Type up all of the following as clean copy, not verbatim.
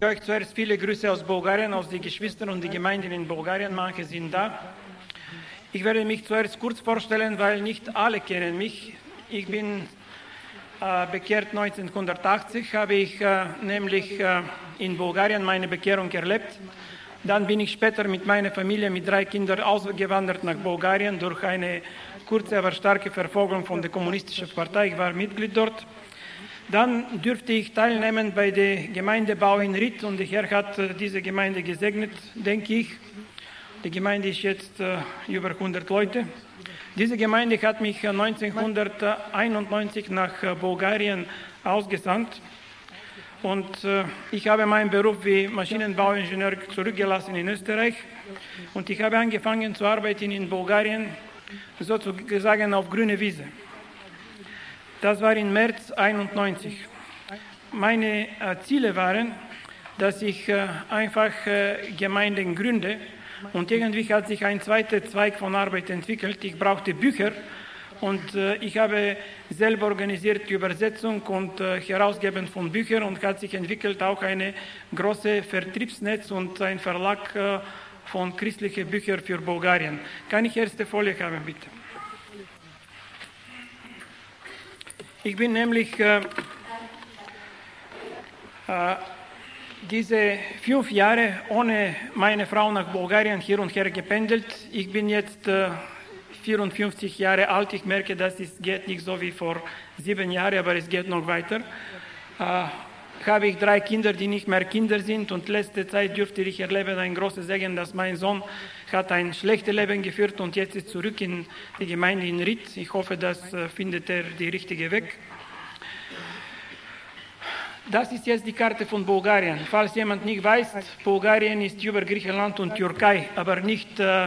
Euch zuerst viele Grüße aus Bulgarien, aus den Geschwistern und den Gemeinden in Bulgarien. Manche sind da. Ich werde mich zuerst kurz vorstellen, weil nicht alle kennen mich. Ich bin bekehrt 1980, habe ich nämlich in Bulgarien meine Bekehrung erlebt. Dann bin ich später mit meiner Familie, mit 3 Kindern ausgewandert nach Bulgarien durch eine kurze, aber starke Verfolgung von der kommunistischen Partei. Ich war Mitglied dort. Dann dürfte ich teilnehmen bei dem Gemeindebau in Ried und der Herr hat diese Gemeinde gesegnet, denke ich. Die Gemeinde ist jetzt über 100 Leute. Diese Gemeinde hat mich 1991 nach Bulgarien ausgesandt und ich habe meinen Beruf wie Maschinenbauingenieur zurückgelassen in Österreich und ich habe angefangen zu arbeiten in Bulgarien, sozusagen auf grüne Wiese. Das war im März 1991. Meine Ziele waren, dass ich einfach Gemeinden gründe und irgendwie hat sich ein zweiter Zweig von Arbeit entwickelt. Ich brauchte Bücher und ich habe selber organisiert die Übersetzung und Herausgeben von Büchern und hat sich entwickelt auch eine große Vertriebsnetz und ein Verlag von christlichen Büchern für Bulgarien. Kann ich erste Folie haben, bitte? Ich bin nämlich diese 5 Jahre ohne meine Frau nach Bulgarien hier und her gependelt. Ich bin jetzt 54 Jahre alt. Ich merke, dass es geht nicht so wie vor 7 Jahren, aber es geht noch weiter. Habe ich 3 Kinder, die nicht mehr Kinder sind und letzte Zeit dürfte ich erleben ein großes Segen, dass mein Sohn hat ein schlechtes Leben geführt und jetzt ist zurück in die Gemeinde in Ried. Ich hoffe, das findet er die richtige Weg. Das ist jetzt die Karte von Bulgarien. Falls jemand nicht weiß, Bulgarien ist über Griechenland und Türkei, aber nicht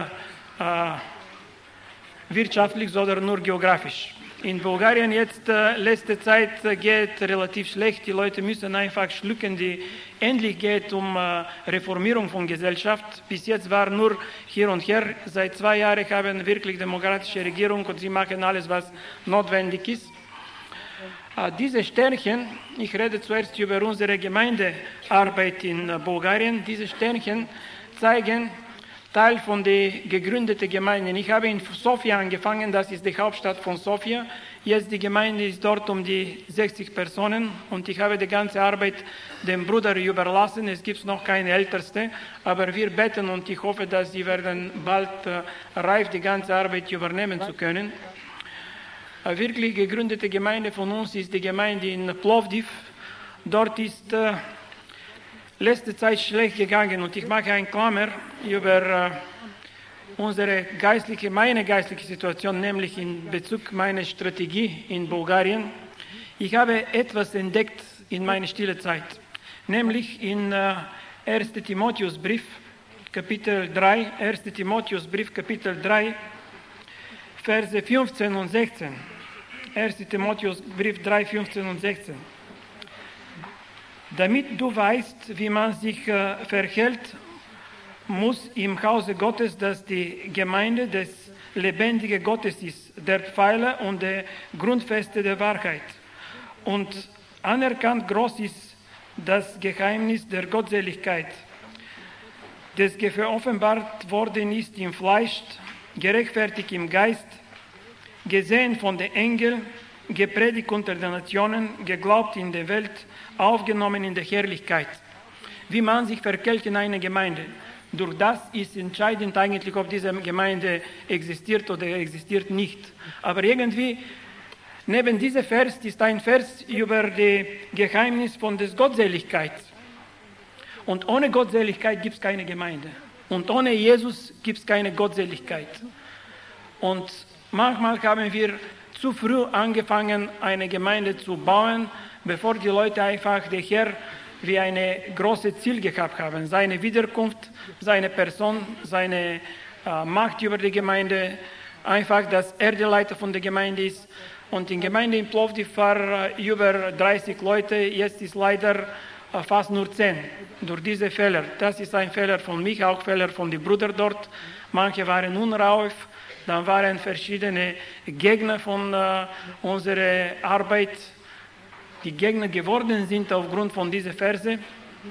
wirtschaftlich, sondern nur geografisch. In Bulgarien jetzt letzte Zeit geht relativ schlecht. Die Leute müssen einfach schlucken, die endlich geht um Reformierung von Gesellschaft. Bis jetzt war nur hier und her. Seit 2 Jahren haben wir wirklich demokratische Regierung und sie machen alles, was notwendig ist. Diese Sternchen, ich rede zuerst über unsere Gemeindearbeit in Bulgarien. Diese Sternchen zeigen Teil von den gegründeten Gemeinden. Ich habe in Sofia angefangen, das ist die Hauptstadt von Sofia. Jetzt die Gemeinde ist dort um die 60 Personen und ich habe die ganze Arbeit dem Bruder überlassen. Es gibt noch keine Älteste, aber wir beten und ich hoffe, dass sie werden bald reif, die ganze Arbeit übernehmen zu können. Eine wirklich gegründete Gemeinde von uns ist die Gemeinde in Plovdiv. Dort ist letzte Zeit schlecht gegangen und ich mache eine Klammer über meine geistliche Situation, nämlich in Bezug meiner Strategie in Bulgarien. Ich habe etwas entdeckt in meiner stille Zeit, nämlich in 1. Timotheusbrief, Kapitel 3, 1. Timotheusbrief, Kapitel 3, Verse 15 und 16. 1. Timotheusbrief 3, 15 und 16. Damit du weißt, wie man sich verhält muss im Hause Gottes, dass die Gemeinde des lebendigen Gottes ist, der Pfeiler und der Grundfeste der Wahrheit. Und anerkannt groß ist das Geheimnis der Gottseligkeit, das geoffenbart worden ist im Fleisch, gerechtfertigt im Geist, gesehen von den Engeln, gepredigt unter den Nationen, geglaubt in der Welt, aufgenommen in der Herrlichkeit. Wie man sich verhält in einer Gemeinde. Durch das ist entscheidend eigentlich, ob diese Gemeinde existiert oder existiert nicht. Aber irgendwie, neben diesem Vers ist ein Vers über das Geheimnis von der Gottseligkeit. Und ohne Gottseligkeit gibt es keine Gemeinde. Und ohne Jesus gibt es keine Gottseligkeit. Und manchmal haben wir zu früh angefangen, eine Gemeinde zu bauen, bevor die Leute einfach den Herrn wie ein großes Ziel gehabt haben. Seine Wiederkunft, seine Person, seine Macht über die Gemeinde, einfach, dass er der Leiter von der Gemeinde ist. Und in der Gemeinde in Plovdiv waren über 30 Leute, jetzt ist leider fast nur 10. Durch diese Fehler. Das ist ein Fehler von mich, auch Fehler von den Brüdern dort. Manche waren unrauf. Dann waren verschiedene Gegner von unserer Arbeit, die Gegner geworden sind aufgrund von dieser Verse.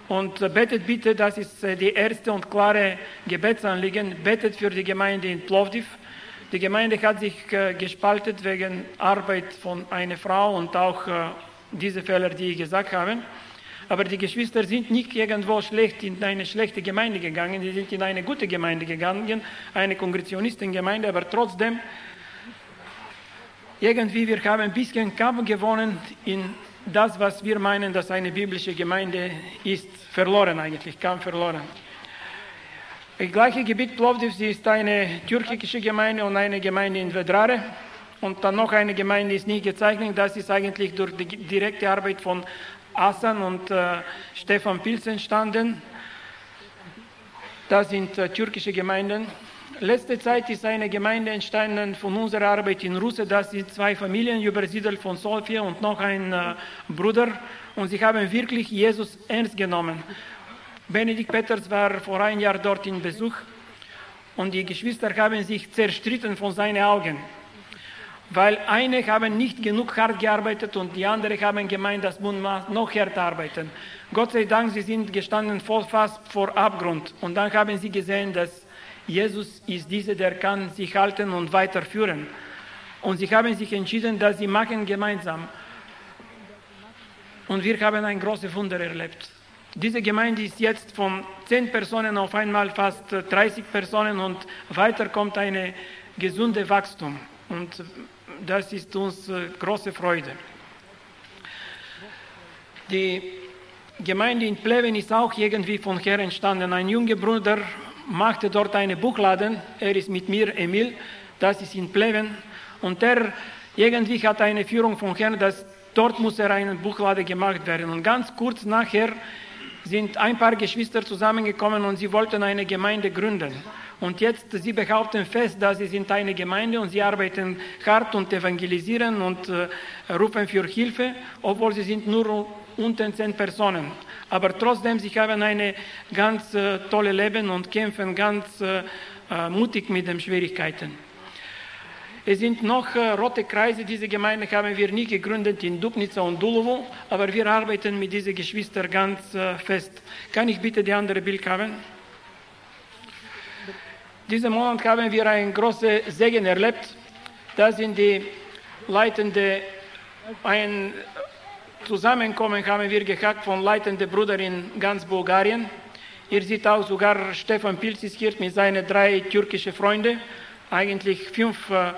Und betet bitte, das ist die erste und klare Gebetsanliegen, betet für die Gemeinde in Plovdiv. Die Gemeinde hat sich gespalten wegen Arbeit von einer Frau und auch diese Fälle, die ich gesagt habe. Aber die Geschwister sind nicht irgendwo schlecht in eine schlechte Gemeinde gegangen, die sind in eine gute Gemeinde gegangen, eine Kongregationisten-Gemeinde, aber trotzdem, irgendwie, wir haben ein bisschen Kampf gewonnen in das, was wir meinen, dass eine biblische Gemeinde ist, verloren eigentlich, Kampf verloren. Das gleiche Gebiet Plovdiv ist eine türkische Gemeinde und eine Gemeinde in Vedrare. Und dann noch eine Gemeinde ist nicht gezeichnet, das ist eigentlich durch die direkte Arbeit von Asan und Stefan Pilz entstanden. Das sind türkische Gemeinden. Letzte Zeit ist eine Gemeinde entstanden von unserer Arbeit in Russe. Das sind 2 Familien, übersiedelt von Sofia und noch ein Bruder. Und sie haben wirklich Jesus ernst genommen. Benedikt Peters war vor einem Jahr dort in Besuch. Und die Geschwister haben sich zerstritten von seinen Augen. Weil eine haben nicht genug hart gearbeitet und die andere haben gemeint, das muss man noch härter arbeiten. Gott sei Dank, sie sind gestanden fast vor Abgrund. Und dann haben sie gesehen, dass Jesus ist dieser, der kann sich halten und weiterführen. Und sie haben sich entschieden, dass sie machen gemeinsam. Und wir haben ein großes Wunder erlebt. Diese Gemeinde ist jetzt von 10 Personen auf einmal fast 30 Personen und weiter kommt ein gesundes Wachstum. Und das ist uns große Freude. Die Gemeinde in Pleven ist auch irgendwie von her entstanden. Ein junger Bruder machte dort einen Buchladen. Er ist mit mir, Emil, das ist in Pleven. Und er irgendwie hat eine Führung von Herrn, dass dort muss ein Buchladen gemacht werden. Und ganz kurz nachher sind ein paar Geschwister zusammengekommen und sie wollten eine Gemeinde gründen. Und jetzt, sie behaupten fest, dass sie sind eine Gemeinde und sie arbeiten hart und evangelisieren und rufen für Hilfe, obwohl sie sind nur unter 10 Personen. Aber trotzdem, sie haben ein ganz tolles Leben und kämpfen ganz mutig mit den Schwierigkeiten. Es sind noch rote Kreise, diese Gemeinde haben wir nie gegründet in Dubnica und Dulovo, aber wir arbeiten mit diesen Geschwistern ganz fest. Kann ich bitte die andere Bild haben? Diesen Monat haben wir ein großes Segen erlebt. Da sind die Leitende, ein Zusammenkommen haben wir gehabt von leitenden Brüdern in ganz Bulgarien. Ihr seht auch sogar Stefan Pilz ist hier mit seinen 3 türkischen Freunden. Eigentlich 4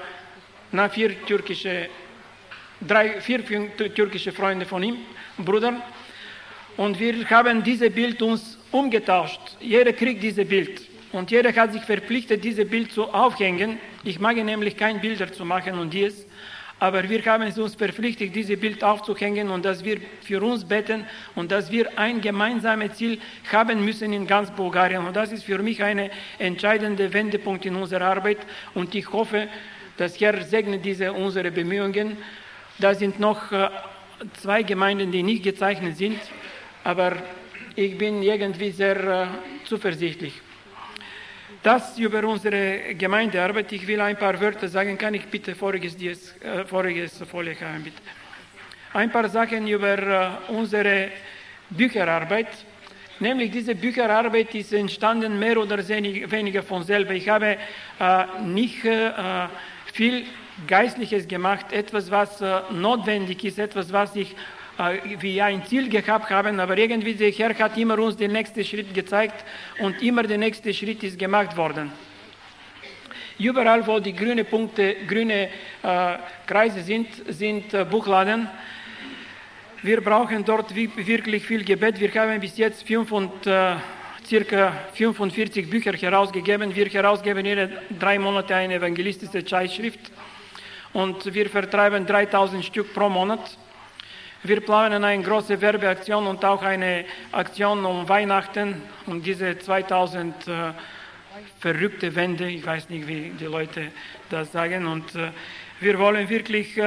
türkische Freunde von ihm, Brüdern. Und wir haben dieses Bild uns umgetauscht. Jeder kriegt dieses Bild. Und jeder hat sich verpflichtet, dieses Bild zu aufhängen. Ich mag nämlich keine Bilder zu machen und dies. Aber wir haben uns verpflichtet, dieses Bild aufzuhängen und dass wir für uns beten und dass wir ein gemeinsames Ziel haben müssen in ganz Bulgarien. Und das ist für mich ein entscheidender Wendepunkt in unserer Arbeit. Und ich hoffe, dass Herr segnet unsere Bemühungen. Da sind noch 2 Gemeinden, die nicht gezeichnet sind. Aber ich bin irgendwie sehr zuversichtlich. Das über unsere Gemeindearbeit. Ich will ein paar Wörter sagen. Kann ich bitte voriges Folie haben, bitte? Ein paar Sachen über unsere Bücherarbeit. Nämlich diese Bücherarbeit ist entstanden mehr oder weniger von selber. Ich habe nicht viel Geistliches gemacht, etwas, was notwendig ist, etwas, was ich wie ein Ziel gehabt habe, aber irgendwie der Herr hat immer uns den nächsten Schritt gezeigt und immer der nächste Schritt ist gemacht worden. Überall, wo die grünen Punkte, grüne Kreise sind Buchladen. Wir brauchen dort wirklich viel Gebet. Wir haben bis jetzt circa 45 Bücher herausgegeben. Wir herausgeben jede 3 Monate eine evangelistische Zeitschrift und wir vertreiben 3000 Stück pro Monat. Wir planen eine große Werbeaktion und auch eine Aktion um Weihnachten, um diese 2000 verrückte Wände, ich weiß nicht, wie die Leute das sagen. Und wir wollen wirklich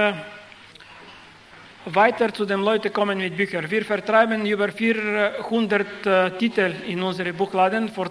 weiter zu den Leuten kommen mit Büchern. Wir vertreiben über 400 Titel in unsere Buchladen. Vor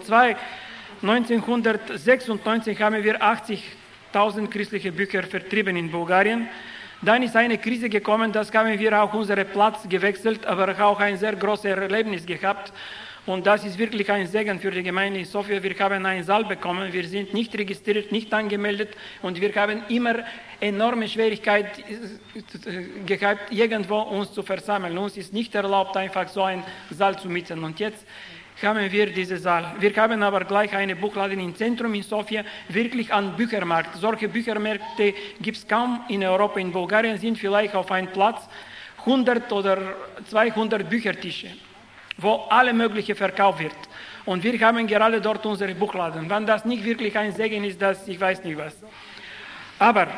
1996 haben wir 80.000 christliche Bücher vertrieben in Bulgarien. Dann ist eine Krise gekommen, das haben wir auch unseren Platz gewechselt, aber auch ein sehr großes Erlebnis gehabt. Und das ist wirklich ein Segen für die Gemeinde in Sofia. Wir haben einen Saal bekommen, wir sind nicht registriert, nicht angemeldet und wir haben immer enorme Schwierigkeiten gehabt, irgendwo uns zu versammeln. Uns ist nicht erlaubt, einfach so einen Saal zu mieten. Und jetzt haben wir diesen Saal. Wir haben aber gleich eine Buchladen im Zentrum in Sofia, wirklich an Büchermarkt. Solche Büchermärkte gibt es kaum in Europa. In Bulgarien sind vielleicht auf einem Platz 100 oder 200 Büchertische, wo alle mögliche verkauft wird. Und wir haben gerade dort unsere Buchladen. Wenn das nicht wirklich ein Segen ist, das ich weiß nicht was. Aber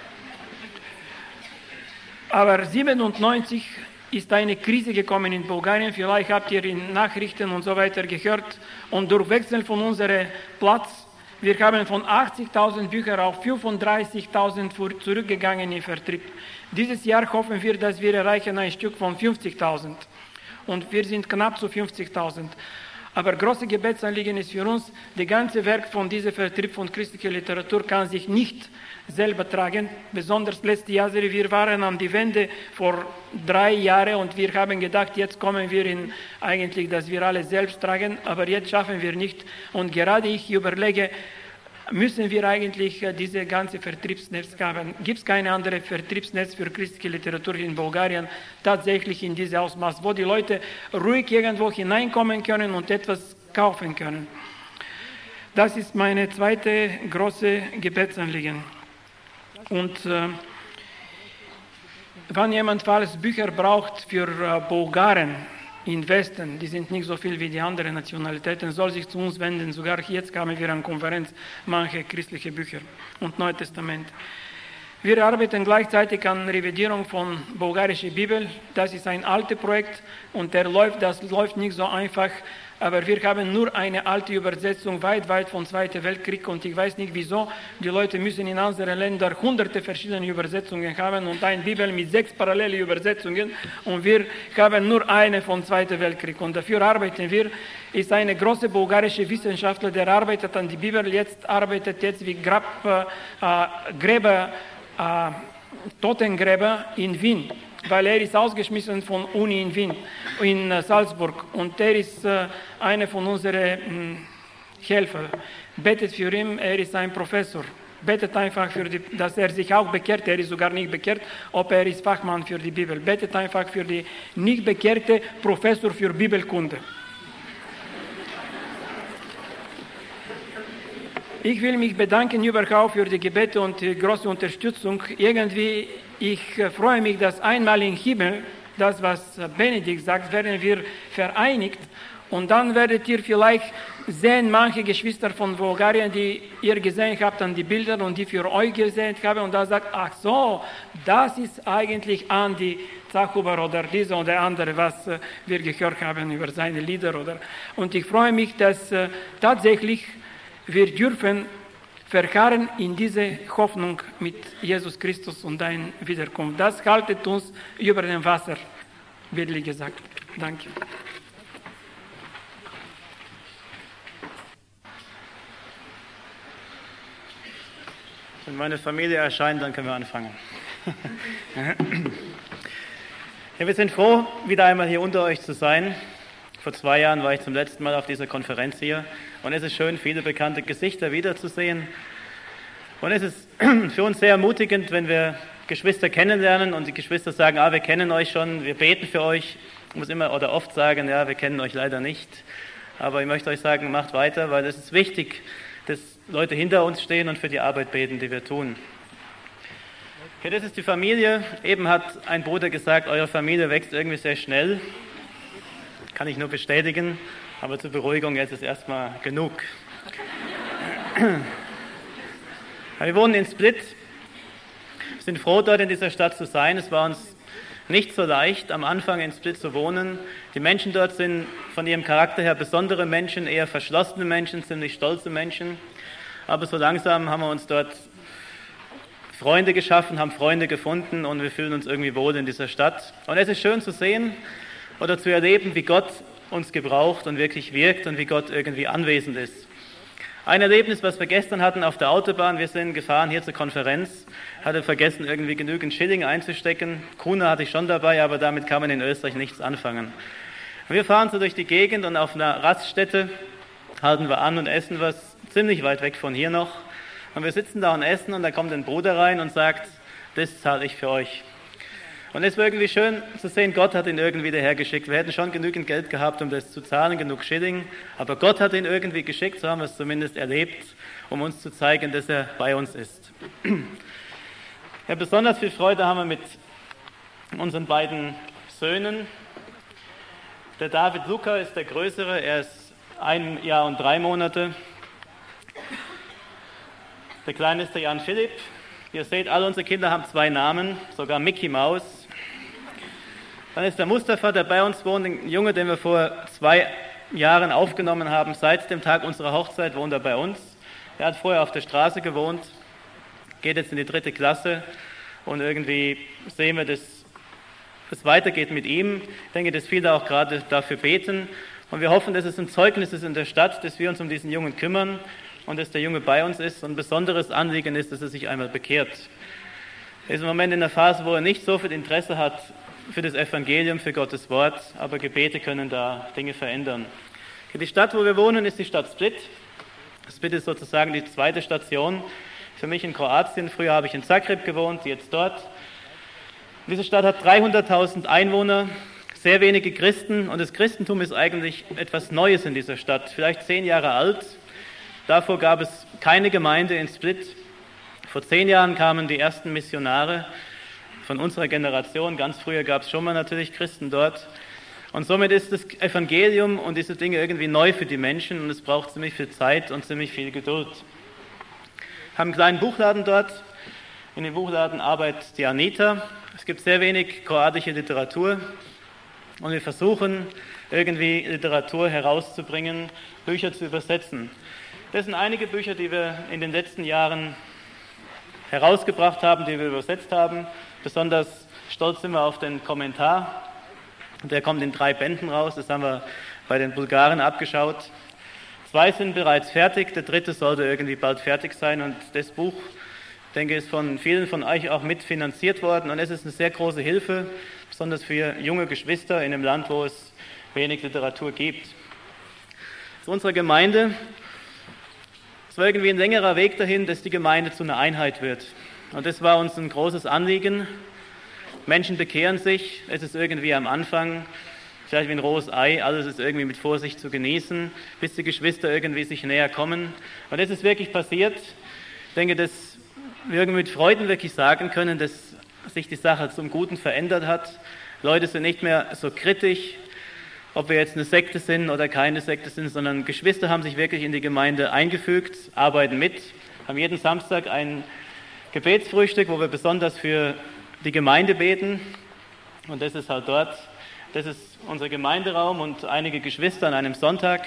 97 ist eine Krise gekommen in Bulgarien. Vielleicht habt ihr in Nachrichten und so weiter gehört. Und durch Wechsel von unserem Platz, wir haben von 80.000 Büchern auf 35.000 zurückgegangen im Vertrieb. Dieses Jahr hoffen wir, dass wir erreichen ein Stück von 50.000. Und wir sind knapp zu 50.000. Aber große Gebetsanliegen ist für uns, das ganze Werk von diesem Vertrieb von christlicher Literatur kann sich nicht selber tragen. Besonders letztes Jahr, wir waren an die Wende vor 3 Jahren und wir haben gedacht, jetzt kommen wir in eigentlich, dass wir alle selbst tragen, aber jetzt schaffen wir nicht. Und gerade ich überlege, müssen wir eigentlich diese ganze Vertriebsnetz haben? Gibt es kein anderes Vertriebsnetz für christliche Literatur in Bulgarien tatsächlich in diesem Ausmaß, wo die Leute ruhig irgendwo hineinkommen können und etwas kaufen können? Das ist meine zweite große Gebetsanliegen. Und wenn jemand falls Bücher braucht für Bulgaren im Westen, die sind nicht so viel wie die anderen Nationalitäten, soll sich zu uns wenden. Sogar jetzt haben wir an Konferenz manche christliche Bücher und Neue Testament. Wir arbeiten gleichzeitig an Revidierung von bulgarischer Bibel. Das ist ein altes Projekt und das läuft nicht so einfach. Aber wir haben nur eine alte Übersetzung weit vom Zweiten Weltkrieg und ich weiß nicht wieso. Die Leute müssen in anderen Ländern hunderte verschiedene Übersetzungen haben und eine Bibel mit 6 parallelen Übersetzungen und wir haben nur eine vom Zweiten Weltkrieg. Und dafür arbeiten wir. Ist eine große bulgarische Wissenschaftler, der arbeitet an die Bibel, arbeitet jetzt wie Totengräber in Wien, weil er ist ausgeschmissen von Uni in Wien, in Salzburg und er ist einer von unseren Helfern. Betet für ihn, er ist ein Professor. Betet einfach dass er sich auch bekehrt, er ist sogar nicht bekehrt, ob er ist Fachmann für die Bibel. Betet einfach für die nicht bekehrte Professor für Bibelkunde. Ich will mich bedanken überhaupt für die Gebete und die große Unterstützung. Irgendwie, ich freue mich, dass einmal im Himmel, das was Benedikt sagt, werden wir vereinigt und dann werdet ihr vielleicht sehen, manche Geschwister von Bulgarien, die ihr gesehen habt an die Bilder und die für euch gesehen haben und da sagt, ach so, das ist eigentlich Andi Zachuber oder dieser oder andere, was wir gehört haben über seine Lieder. Und ich freue mich, dass tatsächlich wir dürfen verharren in diese Hoffnung mit Jesus Christus und dein Wiederkunft. Das haltet uns über dem Wasser, bildlich gesagt. Danke. Wenn meine Familie erscheint, dann können wir anfangen. Ja, wir sind froh, wieder einmal hier unter euch zu sein. Vor 2 Jahren war ich zum letzten Mal auf dieser Konferenz hier und es ist schön, viele bekannte Gesichter wiederzusehen. Und es ist für uns sehr ermutigend, wenn wir Geschwister kennenlernen und die Geschwister sagen, wir kennen euch schon, wir beten für euch. Ich muss immer oder oft sagen, ja, wir kennen euch leider nicht. Aber ich möchte euch sagen, macht weiter, weil es ist wichtig, dass Leute hinter uns stehen und für die Arbeit beten, die wir tun. Okay, das ist die Familie. Eben hat ein Bruder gesagt, eure Familie wächst irgendwie sehr schnell. Kann ich nur bestätigen, aber zur Beruhigung jetzt ist erstmal genug. Wir wohnen in Split. Wir sind froh, dort in dieser Stadt zu sein. Es war uns nicht so leicht, am Anfang in Split zu wohnen. Die Menschen dort sind von ihrem Charakter her besondere Menschen, eher verschlossene Menschen, ziemlich stolze Menschen. Aber so langsam haben wir uns dort Freunde geschaffen, haben Freunde gefunden und wir fühlen uns irgendwie wohl in dieser Stadt. Und es ist schön zu sehen oder zu erleben, wie Gott uns gebraucht und wirklich wirkt und wie Gott irgendwie anwesend ist. Ein Erlebnis, was wir gestern hatten auf der Autobahn, wir sind gefahren hier zur Konferenz, hatte vergessen, irgendwie genügend Schilling einzustecken. Kuna hatte ich schon dabei, aber damit kann man in Österreich nichts anfangen. Wir fahren so durch die Gegend und auf einer Raststätte halten wir an und essen was ziemlich weit weg von hier noch. Und wir sitzen da und essen und da kommt ein Bruder rein und sagt, das zahle ich für euch. Und es war irgendwie schön zu sehen, Gott hat ihn irgendwie dahergeschickt. Wir hätten schon genügend Geld gehabt, um das zu zahlen, genug Schilling. Aber Gott hat ihn irgendwie geschickt, so haben wir es zumindest erlebt, um uns zu zeigen, dass er bei uns ist. Ja, besonders viel Freude haben wir mit unseren beiden Söhnen. Der David Luca ist der Größere, er ist 1 Jahr und 3 Monate. Der Kleine ist der Jan Philipp. Ihr seht, alle unsere Kinder haben 2 Namen, sogar Mickey Maus. Dann ist der Mustafa, der bei uns wohnt, ein Junge, den wir vor 2 Jahren aufgenommen haben. Seit dem Tag unserer Hochzeit wohnt er bei uns. Er hat vorher auf der Straße gewohnt, geht jetzt in die 3. Klasse und irgendwie sehen wir, dass es weitergeht mit ihm. Ich denke, dass viele auch gerade dafür beten und wir hoffen, dass es ein Zeugnis ist in der Stadt, dass wir uns um diesen Jungen kümmern und dass der Junge bei uns ist. Und ein besonderes Anliegen ist, dass er sich einmal bekehrt. Er ist im Moment in der Phase, wo er nicht so viel Interesse hat für das Evangelium, für Gottes Wort, aber Gebete können da Dinge verändern. Die Stadt, wo wir wohnen, ist die Stadt Split. Split ist sozusagen die 2. Station für mich in Kroatien. Früher habe ich in Zagreb gewohnt, jetzt dort. Diese Stadt hat 300.000 Einwohner, sehr wenige Christen und das Christentum ist eigentlich etwas Neues in dieser Stadt, vielleicht 10 Jahre alt. Davor gab es keine Gemeinde in Split. Vor 10 Jahren kamen die ersten Missionare von unserer Generation. Ganz früher gab es schon mal natürlich Christen dort. Und somit ist das Evangelium und diese Dinge irgendwie neu für die Menschen und es braucht ziemlich viel Zeit und ziemlich viel Geduld. Wir haben einen kleinen Buchladen dort. In dem Buchladen arbeitet die Anita. Es gibt sehr wenig kroatische Literatur und wir versuchen irgendwie Literatur herauszubringen, Bücher zu übersetzen. Das sind einige Bücher, die wir in den letzten Jahren herausgebracht haben, die wir übersetzt haben. Besonders stolz sind wir auf den Kommentar. Der kommt in 3 Bänden raus. Das haben wir bei den Bulgaren abgeschaut. 2 sind bereits fertig. Der 3. sollte irgendwie bald fertig sein. Und das Buch, denke ich, ist von vielen von euch auch mitfinanziert worden. Und es ist eine sehr große Hilfe, besonders für junge Geschwister in einem Land, wo es wenig Literatur gibt. Zu unserer Gemeinde. Es war irgendwie ein längerer Weg dahin, dass die Gemeinde zu einer Einheit wird. Und das war uns ein großes Anliegen. Menschen bekehren sich, es ist irgendwie am Anfang, vielleicht wie ein rohes Ei, alles ist irgendwie mit Vorsicht zu genießen, bis die Geschwister irgendwie sich näher kommen. Und das ist wirklich passiert. Ich denke, dass wir irgendwie mit Freuden wirklich sagen können, dass sich die Sache zum Guten verändert hat. Leute sind nicht mehr so kritisch, ob wir jetzt eine Sekte sind oder keine Sekte sind, sondern Geschwister haben sich wirklich in die Gemeinde eingefügt, arbeiten mit, haben jeden Samstag ein Gebetsfrühstück, wo wir besonders für die Gemeinde beten. Und das ist halt dort. Das ist unser Gemeinderaum und einige Geschwister an einem Sonntag.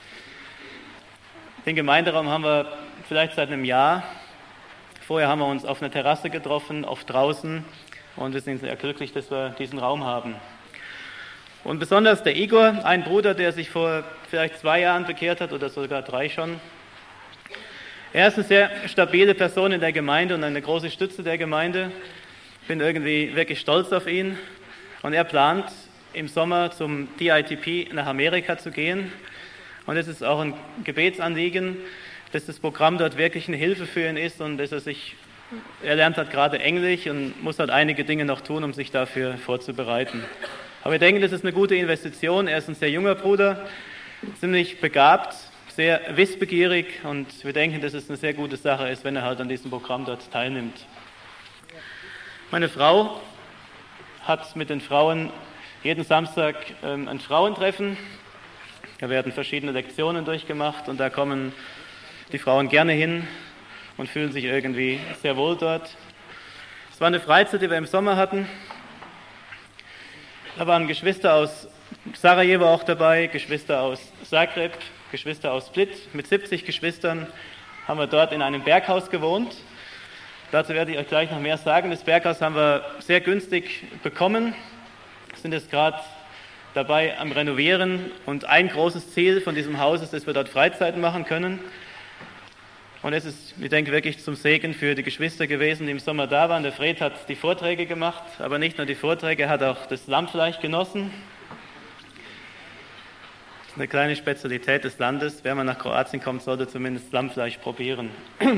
Den Gemeinderaum haben wir vielleicht seit einem Jahr. Vorher haben wir uns auf einer Terrasse getroffen, oft draußen. Und wir sind sehr glücklich, dass wir diesen Raum haben. Und besonders der Igor, ein Bruder, der sich vor vielleicht 2 Jahren bekehrt hat oder sogar 3 schon. Er ist eine sehr stabile Person in der Gemeinde und eine große Stütze der Gemeinde. Ich bin irgendwie wirklich stolz auf ihn. Und er plant, im Sommer zum DITP nach Amerika zu gehen. Und es ist auch ein Gebetsanliegen, dass das Programm dort wirklich eine Hilfe für ihn ist und dass er lernt halt gerade Englisch und muss halt einige Dinge noch tun, um sich dafür vorzubereiten. Aber wir denken, das ist eine gute Investition. Er ist ein sehr junger Bruder, ziemlich begabt, sehr wissbegierig und wir denken, dass es eine sehr gute Sache ist, wenn er halt an diesem Programm dort teilnimmt. Meine Frau hat mit den Frauen jeden Samstag ein Frauentreffen. Da werden verschiedene Lektionen durchgemacht und da kommen die Frauen gerne hin und fühlen sich irgendwie sehr wohl dort. Es war eine Freizeit, die wir im Sommer hatten. Da waren Geschwister aus Sarajevo auch dabei, Geschwister aus Zagreb, Geschwister aus Split. Mit 70 Geschwistern haben wir dort in einem Berghaus gewohnt. Dazu werde ich euch gleich noch mehr sagen. Das Berghaus haben wir sehr günstig bekommen. Wir sind jetzt gerade dabei am Renovieren und ein großes Ziel von diesem Haus ist, dass wir dort Freizeiten machen können. Und es ist, ich denke, wirklich zum Segen für die Geschwister gewesen, die im Sommer da waren. Der Fred hat die Vorträge gemacht, aber nicht nur die Vorträge, er hat auch das Lammfleisch genossen. Das ist eine kleine Spezialität des Landes. Wer mal nach Kroatien kommt, sollte zumindest Lammfleisch probieren.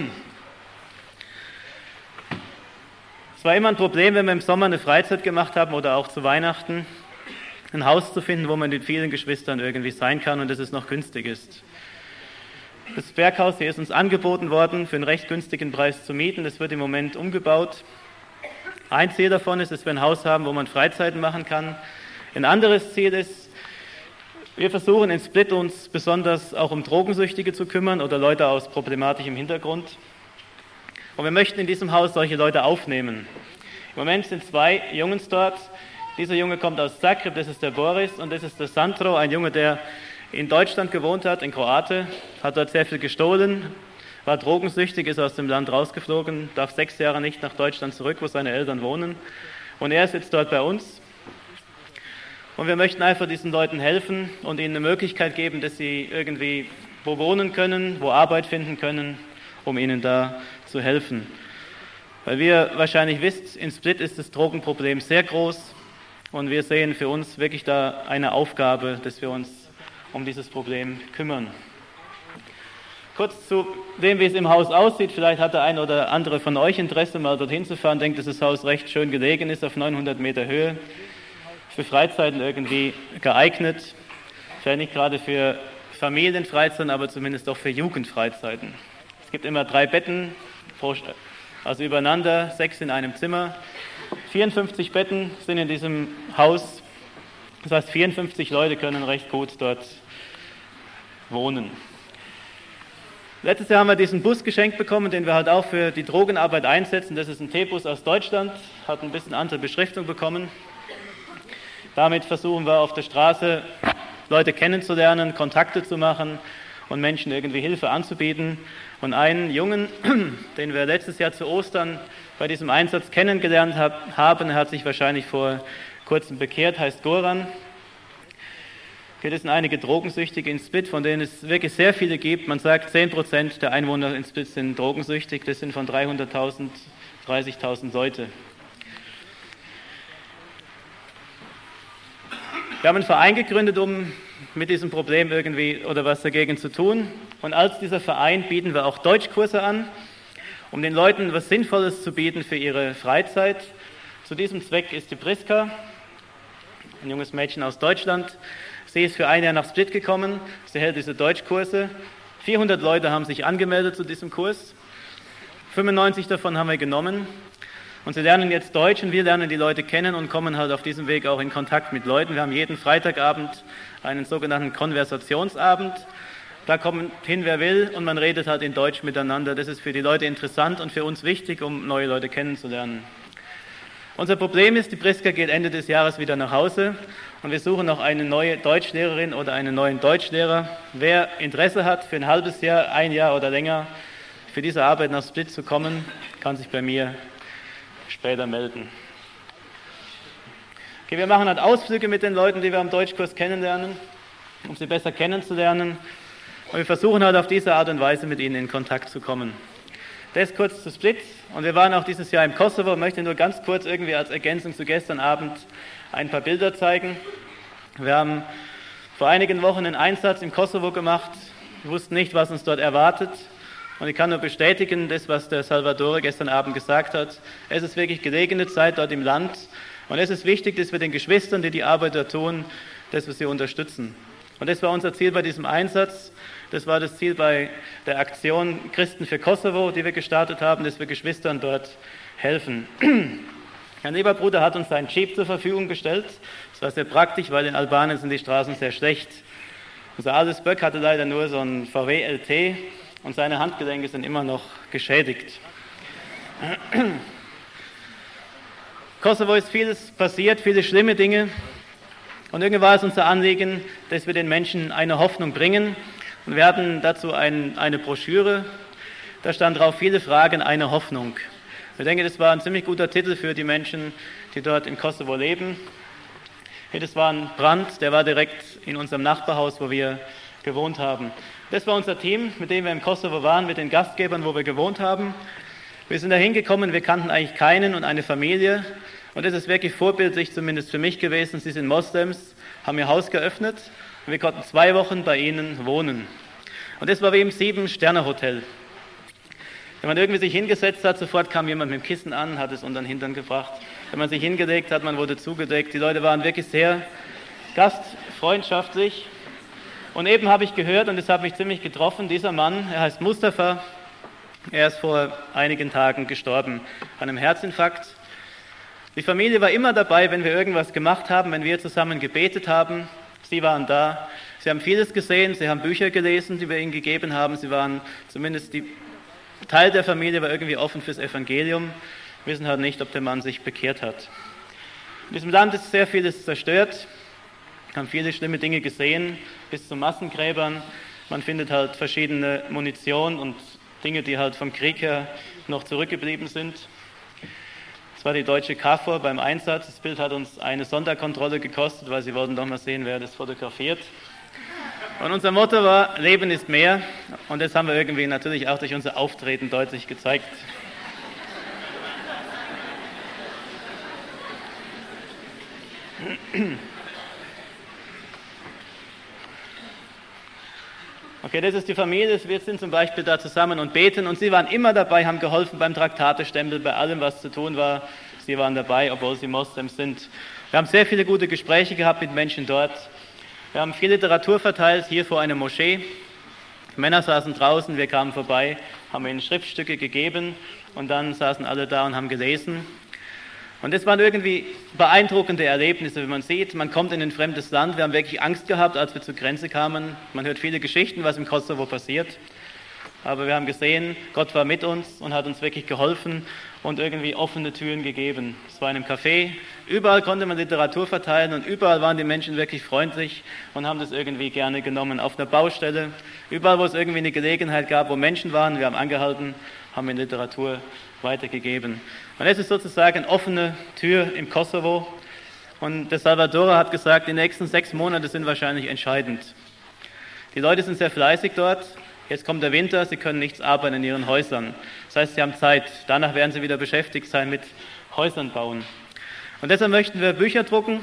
Es war immer ein Problem, wenn wir im Sommer eine Freizeit gemacht haben oder auch zu Weihnachten, ein Haus zu finden, wo man mit vielen Geschwistern irgendwie sein kann und dass es noch günstig ist. Das Berghaus hier ist uns angeboten worden, für einen recht günstigen Preis zu mieten. Das wird im Moment umgebaut. Ein Ziel davon ist, dass wir ein Haus haben, wo man Freizeiten machen kann. Ein anderes Ziel ist, wir versuchen in Split uns besonders auch um Drogensüchtige zu kümmern oder Leute aus problematischem Hintergrund. Und wir möchten in diesem Haus solche Leute aufnehmen. Im Moment sind 2 Jungs dort. Dieser Junge kommt aus Zagreb, das ist der Boris, und das ist der Sandro, ein Junge, der in Deutschland gewohnt hat, in Kroatien, hat dort sehr viel gestohlen, war drogensüchtig, ist aus dem Land rausgeflogen, darf 6 Jahre nicht nach Deutschland zurück, wo seine Eltern wohnen. Und er ist jetzt dort bei uns. Und wir möchten einfach diesen Leuten helfen und ihnen eine Möglichkeit geben, dass sie irgendwie wo wohnen können, wo Arbeit finden können, um ihnen da zu helfen. Weil wir wahrscheinlich wisst, in Split ist das Drogenproblem sehr groß und wir sehen für uns wirklich da eine Aufgabe, dass wir uns um dieses Problem kümmern. Kurz zu dem, wie es im Haus aussieht. Vielleicht hat der eine oder andere von euch Interesse, mal dorthin zu fahren, denkt, dass das Haus recht schön gelegen ist, auf 900 Meter Höhe, für Freizeiten irgendwie geeignet. Vielleicht nicht gerade für Familienfreizeiten, aber zumindest auch für Jugendfreizeiten. Es gibt immer 3 Betten, also übereinander, 6 in einem Zimmer. 54 Betten sind in diesem Haus. Das heißt, 54 Leute können recht gut dort wohnen. Letztes Jahr haben wir diesen Bus geschenkt bekommen, den wir halt auch für die Drogenarbeit einsetzen. Das ist ein T-Bus aus Deutschland, hat ein bisschen andere Beschriftung bekommen. Damit versuchen wir auf der Straße Leute kennenzulernen, Kontakte zu machen und Menschen irgendwie Hilfe anzubieten. Und einen Jungen, den wir letztes Jahr zu Ostern bei diesem Einsatz kennengelernt haben, er hat sich wahrscheinlich vor kurzem bekehrt, heißt Goran. Das sind einige Drogensüchtige in Split, von denen es wirklich sehr viele gibt. Man sagt, 10% der Einwohner in Split sind drogensüchtig. Das sind von 300.000, 30.000 Leute. Wir haben einen Verein gegründet, um mit diesem Problem irgendwie oder was dagegen zu tun. Und als dieser Verein bieten wir auch Deutschkurse an, um den Leuten was Sinnvolles zu bieten für ihre Freizeit. Zu diesem Zweck ist die Priska, ein junges Mädchen aus Deutschland. Sie ist für ein Jahr nach Split gekommen, sie hält diese Deutschkurse. 400 Leute haben sich angemeldet zu diesem Kurs, 95 davon haben wir genommen. Und sie lernen jetzt Deutsch und wir lernen die Leute kennen und kommen halt auf diesem Weg auch in Kontakt mit Leuten. Wir haben jeden Freitagabend einen sogenannten Konversationsabend. Da kommt hin, wer will, und man redet halt in Deutsch miteinander. Das ist für die Leute interessant und für uns wichtig, um neue Leute kennenzulernen. Unser Problem ist, die Priska geht Ende des Jahres wieder nach Hause und wir suchen noch eine neue Deutschlehrerin oder einen neuen Deutschlehrer. Wer Interesse hat, für ein halbes Jahr, 1 Jahr oder länger für diese Arbeit nach Split zu kommen, kann sich bei mir später melden. Okay, wir machen halt Ausflüge mit den Leuten, die wir am Deutschkurs kennenlernen, um sie besser kennenzulernen. Und wir versuchen halt auf diese Art und Weise mit ihnen in Kontakt zu kommen. Das kurz zu Split. Und wir waren auch dieses Jahr im Kosovo. Ich möchte nur ganz kurz irgendwie als Ergänzung zu gestern Abend ein paar Bilder zeigen. Wir haben vor einigen Wochen einen Einsatz im Kosovo gemacht. Wir wussten nicht, was uns dort erwartet. Und ich kann nur bestätigen, das, was der Salvatore gestern Abend gesagt hat. Es ist wirklich gelegene Zeit dort im Land. Und es ist wichtig, dass wir den Geschwistern, die die Arbeit dort tun, dass wir sie unterstützen. Und das war unser Ziel bei diesem Einsatz. Das war das Ziel bei der Aktion Christen für Kosovo, die wir gestartet haben, dass wir Geschwistern dort helfen. Ein lieber Bruder hat uns seinen Jeep zur Verfügung gestellt. Das war sehr praktisch, weil in Albanien sind die Straßen sehr schlecht. Unser altes Böck hatte leider nur so einen VW LT und seine Handgelenke sind immer noch geschädigt. Kosovo ist vieles passiert, viele schlimme Dinge. Und irgendwie war es unser Anliegen, dass wir den Menschen eine Hoffnung bringen. Und wir hatten dazu eine Broschüre, da stand drauf, viele Fragen, eine Hoffnung. Ich denke, das war ein ziemlich guter Titel für die Menschen, die dort im Kosovo leben. Das war ein Brand, der war direkt in unserem Nachbarhaus, wo wir gewohnt haben. Das war unser Team, mit dem wir im Kosovo waren, mit den Gastgebern, wo wir gewohnt haben. Wir sind da hingekommen, wir kannten eigentlich keinen und eine Familie. Und das ist wirklich vorbildlich, zumindest für mich gewesen. Sie sind Moslems, haben ihr Haus geöffnet und wir konnten 2 Wochen bei ihnen wohnen. Und das war wie im 7-Sterne-Hotel. Wenn man irgendwie sich hingesetzt hat, sofort kam jemand mit dem Kissen an, hat es unter den Hintern gebracht. Wenn man sich hingelegt hat, man wurde zugedeckt. Die Leute waren wirklich sehr gastfreundschaftlich. Und eben habe ich gehört, und das hat mich ziemlich getroffen, dieser Mann, er heißt Mustafa, er ist vor einigen Tagen gestorben an einem Herzinfarkt. Die Familie war immer dabei, wenn wir irgendwas gemacht haben, wenn wir zusammen gebetet haben. Sie waren da. Sie haben vieles gesehen, sie haben Bücher gelesen, die wir ihnen gegeben haben. Sie waren, zumindest die Teil der Familie war irgendwie offen fürs Evangelium. Wir wissen halt nicht, ob der Mann sich bekehrt hat. In diesem Land ist sehr vieles zerstört. Wir haben viele schlimme Dinge gesehen, bis zu Massengräbern. Man findet halt verschiedene Munition und Dinge, die halt vom Krieg her noch zurückgeblieben sind. Das war die deutsche KFOR beim Einsatz. Das Bild hat uns eine Sonderkontrolle gekostet, weil sie wollten doch mal sehen, wer das fotografiert. Und unser Motto war, Leben ist mehr. Und das haben wir irgendwie natürlich auch durch unser Auftreten deutlich gezeigt. Okay, das ist die Familie, wir sind zum Beispiel da zusammen und beten und sie waren immer dabei, haben geholfen beim Traktatestempel, bei allem, was zu tun war. Sie waren dabei, obwohl sie Moslems sind. Wir haben sehr viele gute Gespräche gehabt mit Menschen dort. Wir haben viel Literatur verteilt, hier vor einer Moschee. Männer saßen draußen, wir kamen vorbei, haben ihnen Schriftstücke gegeben und dann saßen alle da und haben gelesen. Und das waren irgendwie beeindruckende Erlebnisse, wie man sieht. Man kommt in ein fremdes Land. Wir haben wirklich Angst gehabt, als wir zur Grenze kamen. Man hört viele Geschichten, was im Kosovo passiert. Aber wir haben gesehen, Gott war mit uns und hat uns wirklich geholfen und irgendwie offene Türen gegeben. Es war in einem Café. Überall konnte man Literatur verteilen und überall waren die Menschen wirklich freundlich und haben das irgendwie gerne genommen. Auf einer Baustelle, überall, wo es irgendwie eine Gelegenheit gab, wo Menschen waren, wir haben angehalten, haben ihnen Literatur weitergegeben. Und es ist sozusagen eine offene Tür im Kosovo. Und der Salvador hat gesagt, die nächsten 6 Monate sind wahrscheinlich entscheidend. Die Leute sind sehr fleißig dort. Jetzt kommt der Winter, sie können nichts arbeiten in ihren Häusern. Das heißt, sie haben Zeit. Danach werden sie wieder beschäftigt sein mit Häusern bauen. Und deshalb möchten wir Bücher drucken.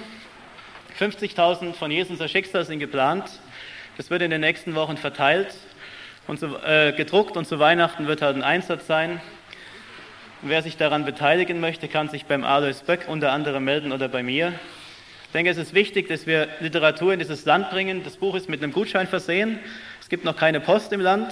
50.000 von Jesus unser Schicksal sind geplant. Das wird in den nächsten Wochen verteilt und gedruckt und zu Weihnachten wird halt ein Einsatz sein. Wer sich daran beteiligen möchte, kann sich beim Alois Böck unter anderem melden oder bei mir. Ich denke, es ist wichtig, dass wir Literatur in dieses Land bringen. Das Buch ist mit einem Gutschein versehen. Es gibt noch keine Post im Land.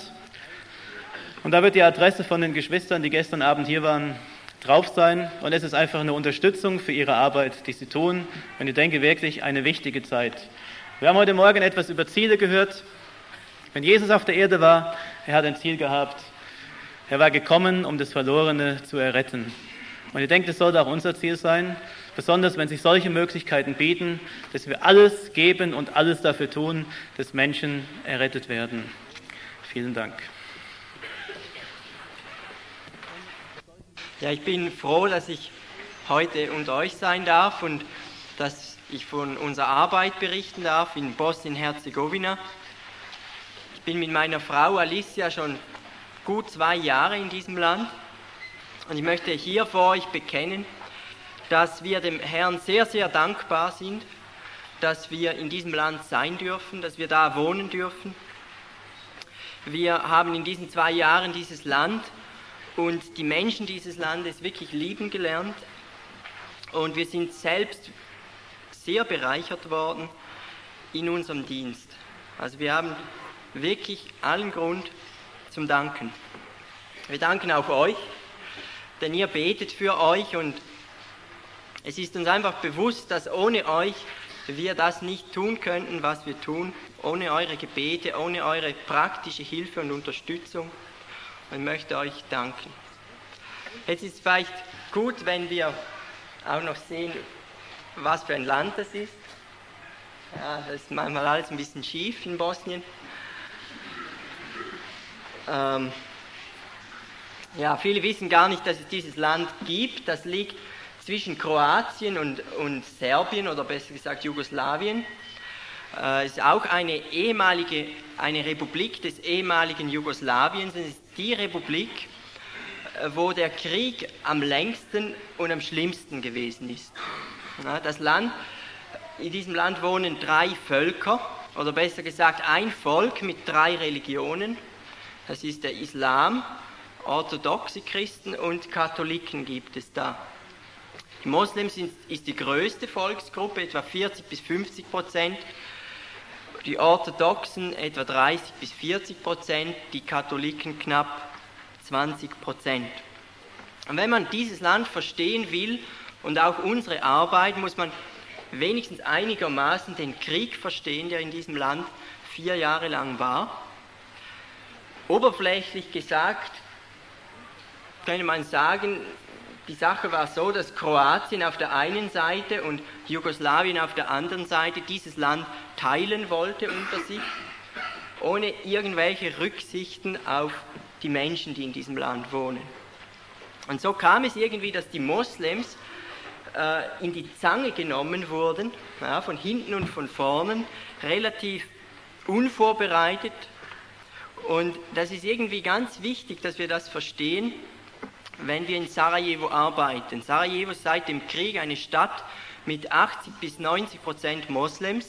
Und da wird die Adresse von den Geschwistern, die gestern Abend hier waren, drauf sein. Und es ist einfach eine Unterstützung für ihre Arbeit, die sie tun. Und ich denke wirklich eine wichtige Zeit. Wir haben heute Morgen etwas über Ziele gehört. Wenn Jesus auf der Erde war, er hat ein Ziel gehabt. Er war gekommen, um das Verlorene zu erretten. Und ich denke, das sollte auch unser Ziel sein, besonders wenn sich solche Möglichkeiten bieten, dass wir alles geben und alles dafür tun, dass Menschen errettet werden. Vielen Dank. Ja, ich bin froh, dass ich heute unter euch sein darf und dass ich von unserer Arbeit berichten darf in Bosnien-Herzegowina. Ich bin mit meiner Frau Alicia schon gut 2 Jahre in diesem Land und ich möchte hier vor euch bekennen, dass wir dem Herrn sehr, sehr dankbar sind, dass wir in diesem Land sein dürfen, dass wir da wohnen dürfen. Wir haben in diesen 2 Jahren dieses Land und die Menschen dieses Landes wirklich lieben gelernt und wir sind selbst sehr bereichert worden in unserem Dienst. Also wir haben wirklich allen Grund zum Danken. Wir danken auch euch, denn ihr betet für euch und es ist uns einfach bewusst, dass ohne euch wir das nicht tun könnten, was wir tun, ohne eure Gebete, ohne eure praktische Hilfe und Unterstützung. Und ich möchte euch danken. Jetzt ist es vielleicht gut, wenn wir auch noch sehen, was für ein Land das ist. Ja, das ist manchmal alles ein bisschen schief in Bosnien. Ja, viele wissen gar nicht, dass es dieses Land gibt. Das liegt zwischen Kroatien und Serbien oder besser gesagt Jugoslawien. Es ist auch eine Republik des ehemaligen Jugoslawiens. Es ist die Republik, wo der Krieg am längsten und am schlimmsten gewesen ist. In diesem Land wohnen 3 Völker, oder besser gesagt ein Volk mit 3 Religionen. Das ist der Islam, orthodoxe Christen und Katholiken gibt es da. Die Moslems ist die größte Volksgruppe, etwa 40-50%. Die Orthodoxen etwa 30-40%, die Katholiken knapp 20%. Und wenn man dieses Land verstehen will und auch unsere Arbeit, muss man wenigstens einigermaßen den Krieg verstehen, der in diesem Land 4 Jahre lang war. Oberflächlich gesagt könnte man sagen, die Sache war so, dass Kroatien auf der einen Seite und Jugoslawien auf der anderen Seite dieses Land teilen wollte unter sich, ohne irgendwelche Rücksichten auf die Menschen, die in diesem Land wohnen. Und so kam es irgendwie, dass die Moslems in die Zange genommen wurden, von hinten und von vornen, relativ unvorbereitet. Und das ist irgendwie ganz wichtig, dass wir das verstehen, wenn wir in Sarajevo arbeiten. Sarajevo ist seit dem Krieg eine Stadt mit 80-90% Moslems.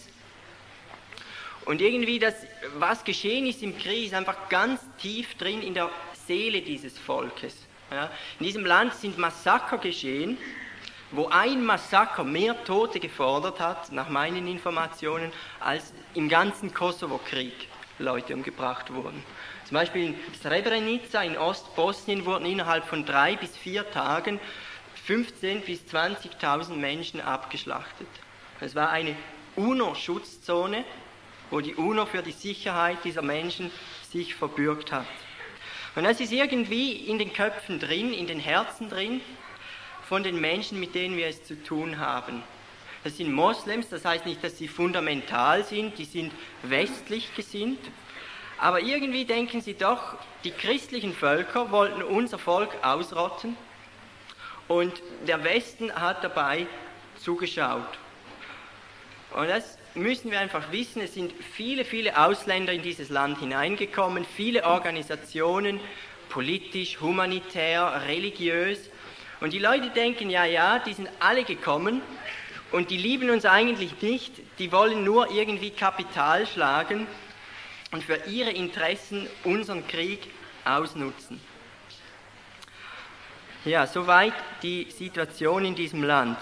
Und irgendwie was geschehen ist im Krieg, ist einfach ganz tief drin in der Seele dieses Volkes. Ja, in diesem Land sind Massaker geschehen, wo ein Massaker mehr Tote gefordert hat, nach meinen Informationen, als im ganzen Kosovo-Krieg Leute umgebracht wurden. Zum Beispiel in Srebrenica in Ostbosnien wurden innerhalb von 3 bis 4 Tagen 15.000 bis 20.000 Menschen abgeschlachtet. Es war eine UNO-Schutzzone, wo die UNO für die Sicherheit dieser Menschen sich verbürgt hat. Und das ist irgendwie in den Köpfen drin, in den Herzen drin, von den Menschen, mit denen wir es zu tun haben. Das sind Moslems, das heißt nicht, dass sie fundamental sind, die sind westlich gesinnt, aber irgendwie denken sie doch, die christlichen Völker wollten unser Volk ausrotten und der Westen hat dabei zugeschaut. Und das müssen wir einfach wissen, es sind viele, viele Ausländer in dieses Land hineingekommen, viele Organisationen, politisch, humanitär, religiös. Und die Leute denken, ja, die sind alle gekommen und die lieben uns eigentlich nicht, die wollen nur irgendwie Kapital schlagen und für ihre Interessen unseren Krieg ausnutzen. Ja, soweit die Situation in diesem Land.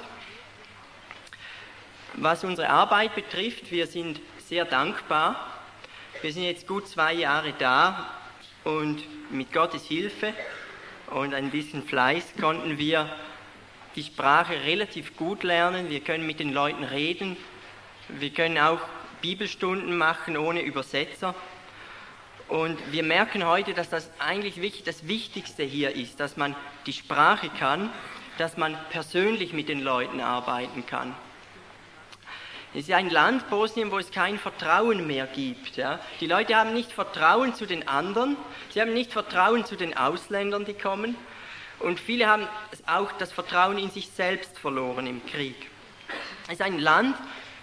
Was unsere Arbeit betrifft, wir sind sehr dankbar. Wir sind jetzt gut 2 Jahre da und mit Gottes Hilfe und ein bisschen Fleiß konnten wir die Sprache relativ gut lernen. Wir können mit den Leuten reden. Wir können auch Bibelstunden machen ohne Übersetzer. Und wir merken heute, dass das eigentlich wirklich das Wichtigste hier ist, dass man die Sprache kann, dass man persönlich mit den Leuten arbeiten kann. Es ist ein Land, Bosnien, wo es kein Vertrauen mehr gibt. Ja. Die Leute haben nicht Vertrauen zu den anderen, sie haben nicht Vertrauen zu den Ausländern, die kommen. Und viele haben auch das Vertrauen in sich selbst verloren im Krieg. Es ist ein Land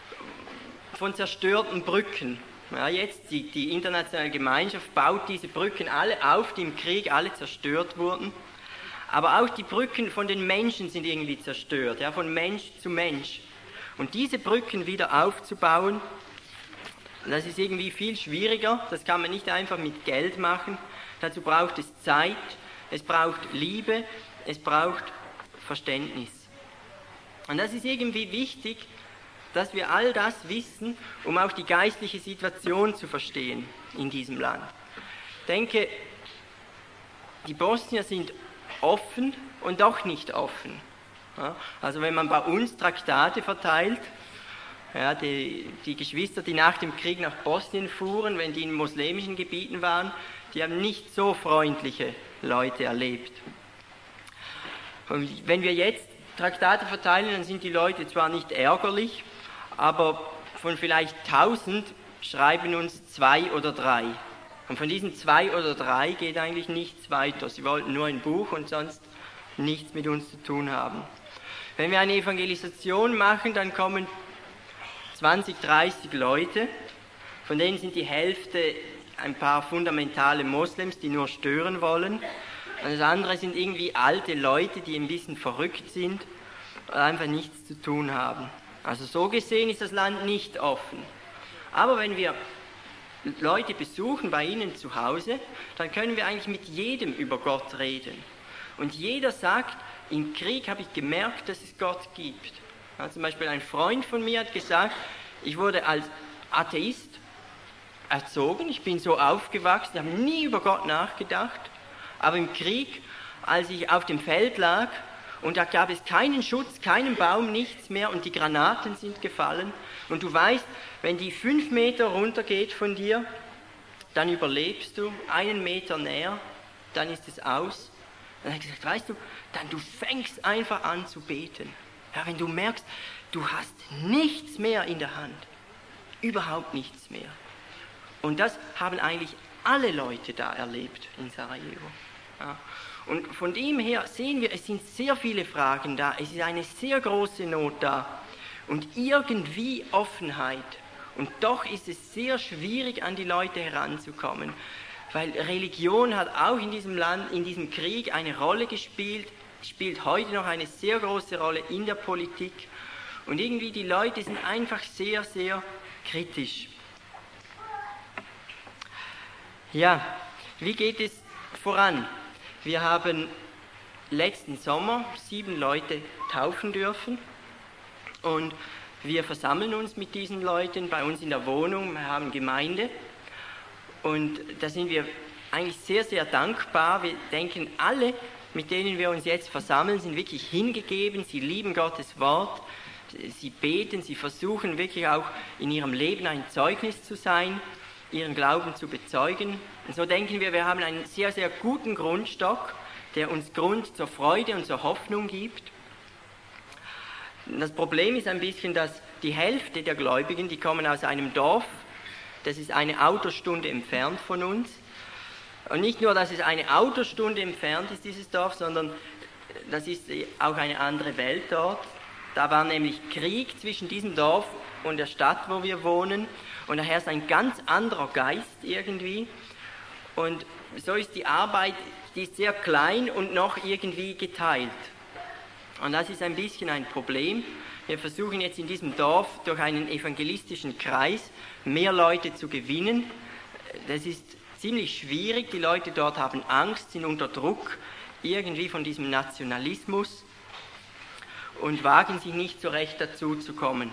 von zerstörten Brücken. Ja, jetzt die internationale Gemeinschaft baut diese Brücken alle auf, die im Krieg alle zerstört wurden. Aber auch die Brücken von den Menschen sind irgendwie zerstört, ja, von Mensch zu Mensch. Und diese Brücken wieder aufzubauen, das ist irgendwie viel schwieriger. Das kann man nicht einfach mit Geld machen. Dazu braucht es Zeit, es braucht Liebe, es braucht Verständnis. Und das ist irgendwie wichtig, dass wir all das wissen, um auch die geistliche Situation zu verstehen in diesem Land. Ich denke, die Bosnier sind offen und doch nicht offen. Ja, also wenn man bei uns Traktate verteilt, ja, die Geschwister, die nach dem Krieg nach Bosnien fuhren, wenn die in muslimischen Gebieten waren, die haben nicht so freundliche Leute erlebt. Und wenn wir jetzt Traktate verteilen, dann sind die Leute zwar nicht ärgerlich, aber von vielleicht 1000 schreiben uns 2 oder 3. Und von diesen 2 oder 3 geht eigentlich nichts weiter. Sie wollten nur ein Buch und sonst nichts mit uns zu tun haben. Wenn wir eine Evangelisation machen, dann kommen 20, 30 Leute, von denen sind die Hälfte ein paar fundamentale Moslems, die nur stören wollen. Und das andere sind irgendwie alte Leute, die ein bisschen verrückt sind und einfach nichts zu tun haben. Also so gesehen ist das Land nicht offen. Aber wenn wir Leute besuchen bei ihnen zu Hause, dann können wir eigentlich mit jedem über Gott reden. Und jeder sagt, im Krieg habe ich gemerkt, dass es Gott gibt. Ja, zum Beispiel ein Freund von mir hat gesagt, ich wurde als Atheist erzogen, ich bin so aufgewachsen, ich habe nie über Gott nachgedacht, aber im Krieg, als ich auf dem Feld lag und da gab es keinen Schutz, keinen Baum, nichts mehr und die Granaten sind gefallen und du weißt, wenn die 5 Meter runtergeht von dir, dann überlebst du, 1 Meter näher, dann ist es aus. Dann habe ich gesagt, weißt du, dann du fängst einfach an zu beten. Ja, wenn du merkst, du hast nichts mehr in der Hand, überhaupt nichts mehr. Und das haben eigentlich alle Leute da erlebt in Sarajevo. Ja. Und von dem her sehen wir, es sind sehr viele Fragen da, es ist eine sehr große Not da und irgendwie Offenheit. Und doch ist es sehr schwierig, an die Leute heranzukommen, weil Religion hat auch in diesem Land, in diesem Krieg eine Rolle gespielt, spielt heute noch eine sehr große Rolle in der Politik. Und irgendwie die Leute sind einfach sehr, sehr kritisch. Ja, wie geht es voran? Wir haben letzten Sommer 7 Leute taufen dürfen und wir versammeln uns mit diesen Leuten bei uns in der Wohnung, wir haben Gemeinde und da sind wir eigentlich sehr, sehr dankbar. Wir denken, alle, mit denen wir uns jetzt versammeln, sind wirklich hingegeben, sie lieben Gottes Wort, sie beten, sie versuchen wirklich auch in ihrem Leben ein Zeugnis zu sein, ihren Glauben zu bezeugen. Und so denken wir, wir haben einen sehr, sehr guten Grundstock, der uns Grund zur Freude und zur Hoffnung gibt. Das Problem ist ein bisschen, dass die Hälfte der Gläubigen, die kommen aus einem Dorf, das ist eine Autostunde entfernt von uns. Und nicht nur, dass es eine Autostunde entfernt ist, dieses Dorf, sondern das ist auch eine andere Welt dort. Da war nämlich Krieg zwischen diesem Dorf und der Stadt, wo wir wohnen. Und daher ist ein ganz anderer Geist irgendwie. Und so ist die Arbeit, die ist sehr klein und noch irgendwie geteilt. Und das ist ein bisschen ein Problem. Wir versuchen jetzt in diesem Dorf durch einen evangelistischen Kreis mehr Leute zu gewinnen. Das ist ziemlich schwierig. Die Leute dort haben Angst, sind unter Druck irgendwie von diesem Nationalismus und wagen sich nicht so recht dazu zu kommen.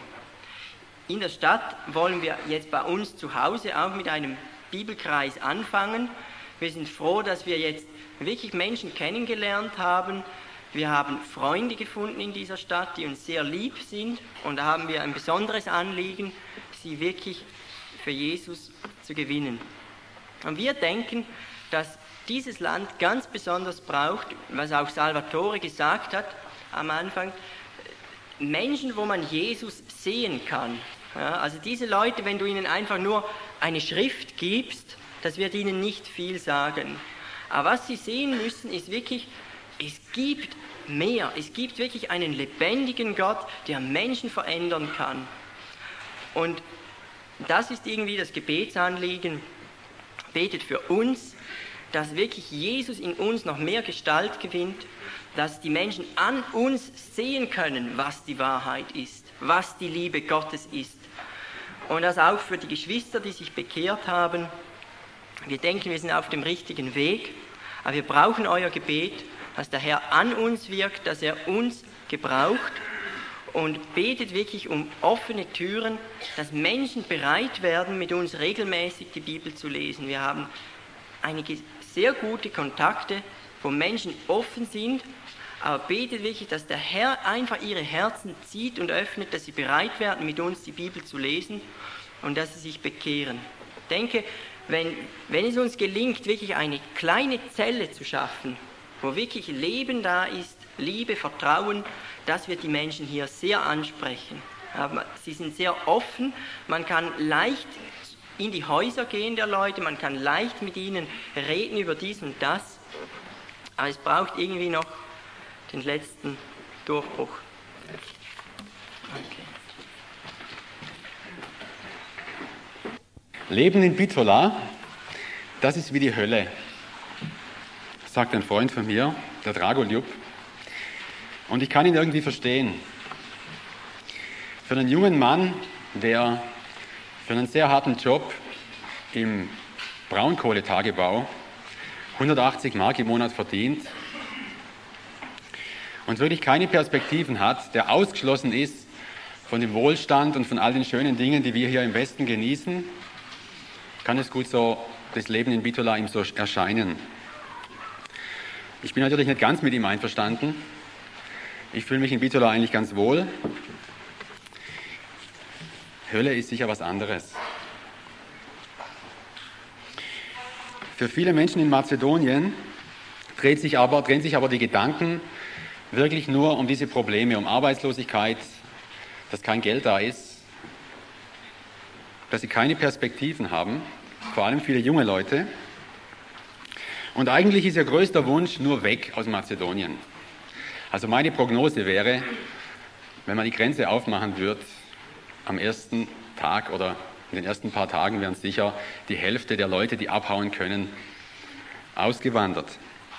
In der Stadt wollen wir jetzt bei uns zu Hause auch mit einem Bibelkreis anfangen. Wir sind froh, dass wir jetzt wirklich Menschen kennengelernt haben. Wir haben Freunde gefunden in dieser Stadt, die uns sehr lieb sind. Und da haben wir ein besonderes Anliegen, sie wirklich für Jesus zu gewinnen. Und wir denken, dass dieses Land ganz besonders braucht, was auch Salvatore gesagt hat am Anfang, Menschen, wo man Jesus sehen kann. Ja, also diese Leute, wenn du ihnen einfach nur eine Schrift gibst, das wird ihnen nicht viel sagen. Aber was sie sehen müssen, ist wirklich, es gibt mehr. Es gibt wirklich einen lebendigen Gott, der Menschen verändern kann. Und das ist irgendwie das Gebetsanliegen. Betet für uns, dass wirklich Jesus in uns noch mehr Gestalt gewinnt, dass die Menschen an uns sehen können, was die Wahrheit ist, was die Liebe Gottes ist. Und das auch für die Geschwister, die sich bekehrt haben. Wir denken, wir sind auf dem richtigen Weg, aber wir brauchen euer Gebet, dass der Herr an uns wirkt, dass er uns gebraucht und betet wirklich um offene Türen, dass Menschen bereit werden, mit uns regelmäßig die Bibel zu lesen. Wir haben einige sehr gute Kontakte, wo Menschen offen sind, aber betet wirklich, dass der Herr einfach ihre Herzen zieht und öffnet, dass sie bereit werden, mit uns die Bibel zu lesen und dass sie sich bekehren. Ich denke, wenn es uns gelingt, wirklich eine kleine Zelle zu schaffen, wo wirklich Leben da ist, Liebe, Vertrauen, das wird die Menschen hier sehr ansprechen. Sie sind sehr offen, man kann leicht in die Häuser gehen der Leute, man kann leicht mit ihnen reden über dies und das, aber es braucht irgendwie noch den letzten Durchbruch. Okay. Leben in Bitola, das ist wie die Hölle, sagt ein Freund von mir, der Dragoljub. Und ich kann ihn irgendwie verstehen. Für einen jungen Mann, der für einen sehr harten Job im Braunkohletagebau 180 Mark im Monat verdient und wirklich keine Perspektiven hat, der ausgeschlossen ist von dem Wohlstand und von all den schönen Dingen, die wir hier im Westen genießen, kann es gut so das Leben in Bitola ihm so erscheinen. Ich bin natürlich nicht ganz mit ihm einverstanden. Ich fühle mich in Bitola eigentlich ganz wohl. Hölle ist sicher was anderes. Für viele Menschen in Mazedonien drehen sich aber die Gedanken wirklich nur um diese Probleme, um Arbeitslosigkeit, dass kein Geld da ist, dass sie keine Perspektiven haben, vor allem viele junge Leute. Und eigentlich ist ihr größter Wunsch nur weg aus Mazedonien. Also meine Prognose wäre, wenn man die Grenze aufmachen würde, am ersten Tag oder in den ersten paar Tagen wären sicher die Hälfte der Leute, die abhauen können, ausgewandert.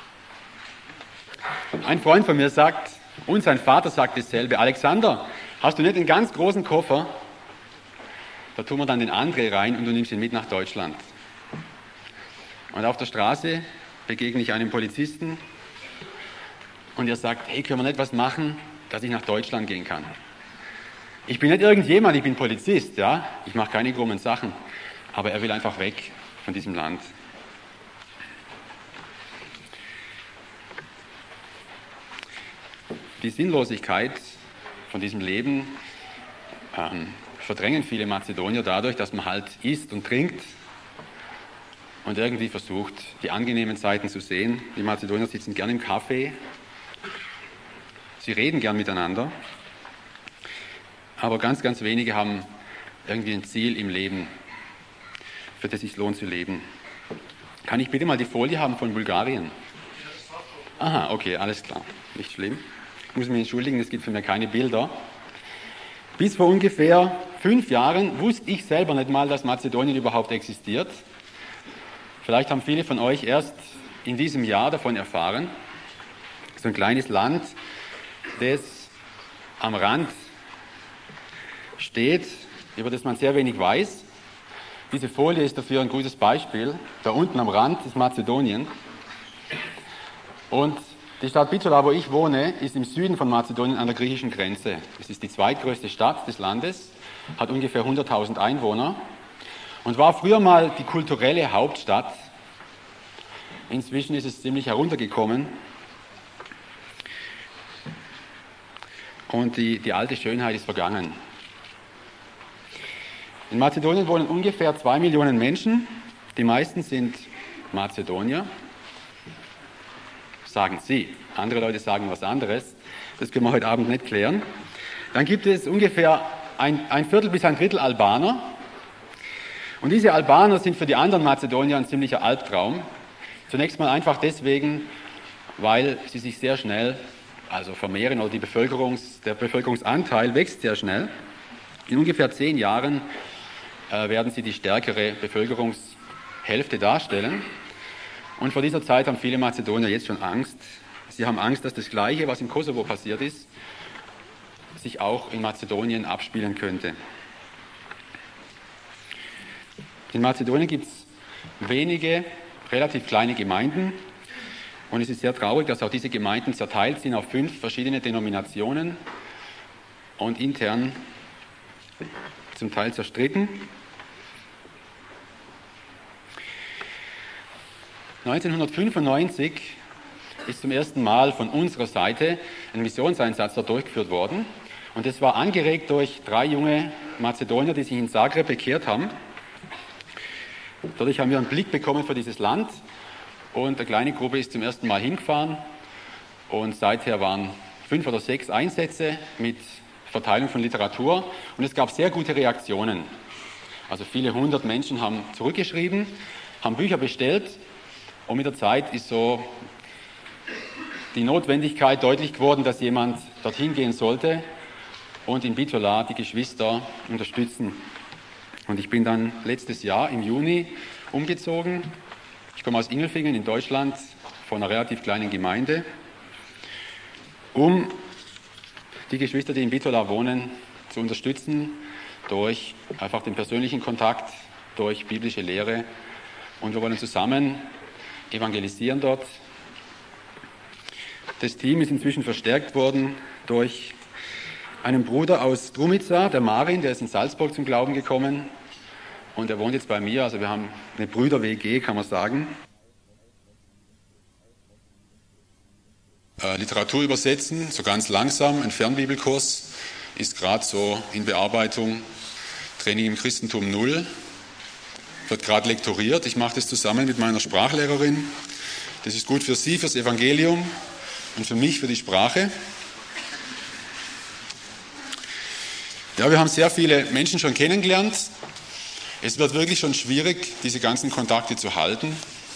Ein Freund von mir sagt, und sein Vater sagt dasselbe: Alexander, hast du nicht einen ganz großen Koffer? Da tun wir dann den André rein und du nimmst ihn mit nach Deutschland. Und auf der Straße begegne ich einem Polizisten und er sagt: Hey, können wir nicht was machen, dass ich nach Deutschland gehen kann? Ich bin nicht irgendjemand, ich bin Polizist, ja? Ich mache keine krummen Sachen, aber er will einfach weg von diesem Land. Die Sinnlosigkeit von diesem Leben verdrängen viele Mazedonier dadurch, dass man halt isst und trinkt und irgendwie versucht, die angenehmen Seiten zu sehen. Die Mazedonier sitzen gern im Café, sie reden gern miteinander, aber ganz, ganz wenige haben irgendwie ein Ziel im Leben, für das es sich lohnt zu leben. Kann ich bitte mal die Folie haben von Bulgarien? Aha, okay, alles klar, nicht schlimm. Ich muss mich entschuldigen, es gibt für mich keine Bilder. Bis vor ungefähr 5 Jahren wusste ich selber nicht mal, dass Mazedonien überhaupt existiert. Vielleicht haben viele von euch erst in diesem Jahr davon erfahren. So ein kleines Land, das am Rand steht, über das man sehr wenig weiß. Diese Folie ist dafür ein gutes Beispiel. Da unten am Rand ist Mazedonien. Und die Stadt Bitola, wo ich wohne, ist im Süden von Mazedonien an der griechischen Grenze. Es ist die zweitgrößte Stadt des Landes, hat ungefähr 100.000 Einwohner und war früher mal die kulturelle Hauptstadt. Inzwischen ist es ziemlich heruntergekommen und die alte Schönheit ist vergangen. In Mazedonien wohnen ungefähr 2 Millionen Menschen. Die meisten sind Mazedonier, sagen sie. Andere Leute sagen was anderes. Das können wir heute Abend nicht klären. Dann gibt es ungefähr ein Viertel bis ein Drittel Albaner. Und diese Albaner sind für die anderen Mazedonier ein ziemlicher Albtraum. Zunächst mal einfach deswegen, weil sie sich sehr schnell vermehren oder der Bevölkerungsanteil wächst sehr schnell. In ungefähr 10 Jahren werden sie die stärkere Bevölkerungshälfte darstellen. Und vor dieser Zeit haben viele Mazedonier jetzt schon Angst. Sie haben Angst, dass das Gleiche, was im Kosovo passiert ist, sich auch in Mazedonien abspielen könnte. In Mazedonien gibt es wenige, relativ kleine Gemeinden. Und es ist sehr traurig, dass auch diese Gemeinden zerteilt sind auf 5 verschiedene Denominationen und intern zum Teil zerstritten. 1995 ist zum ersten Mal von unserer Seite ein Missionseinsatz dort durchgeführt worden. Und das war angeregt durch 3 junge Mazedonier, die sich in Zagreb bekehrt haben. Dadurch haben wir einen Blick bekommen für dieses Land. Und eine kleine Gruppe ist zum ersten Mal hingefahren. Und seither waren 5 oder 6 Einsätze mit Verteilung von Literatur. Und es gab sehr gute Reaktionen. Also viele 100 Menschen haben zurückgeschrieben, haben Bücher bestellt. Und mit der Zeit ist so die Notwendigkeit deutlich geworden, dass jemand dorthin gehen sollte und in Bitola die Geschwister unterstützen Und ich bin dann letztes Jahr im Juni umgezogen. Ich komme aus Ingelfingen in Deutschland, von einer relativ kleinen Gemeinde, um die Geschwister, die in Bitola wohnen, zu unterstützen durch einfach den persönlichen Kontakt, durch biblische Lehre. Und wir wollen zusammen evangelisieren dort. Das Team ist inzwischen verstärkt worden durch einen Bruder aus Drumica, der Marin, der ist in Salzburg zum Glauben gekommen. Und er wohnt jetzt bei mir, also wir haben eine Brüder-WG, kann man sagen. Literatur übersetzen, so ganz langsam, ein Fernbibelkurs ist gerade so in Bearbeitung. Training im Christentum 0, wird gerade lektoriert. Ich mache das zusammen mit meiner Sprachlehrerin. Das ist gut für Sie, fürs Evangelium und für mich, für die Sprache. Ja, wir haben sehr viele Menschen schon kennengelernt. Es wird wirklich schon schwierig, diese ganzen Kontakte zu halten.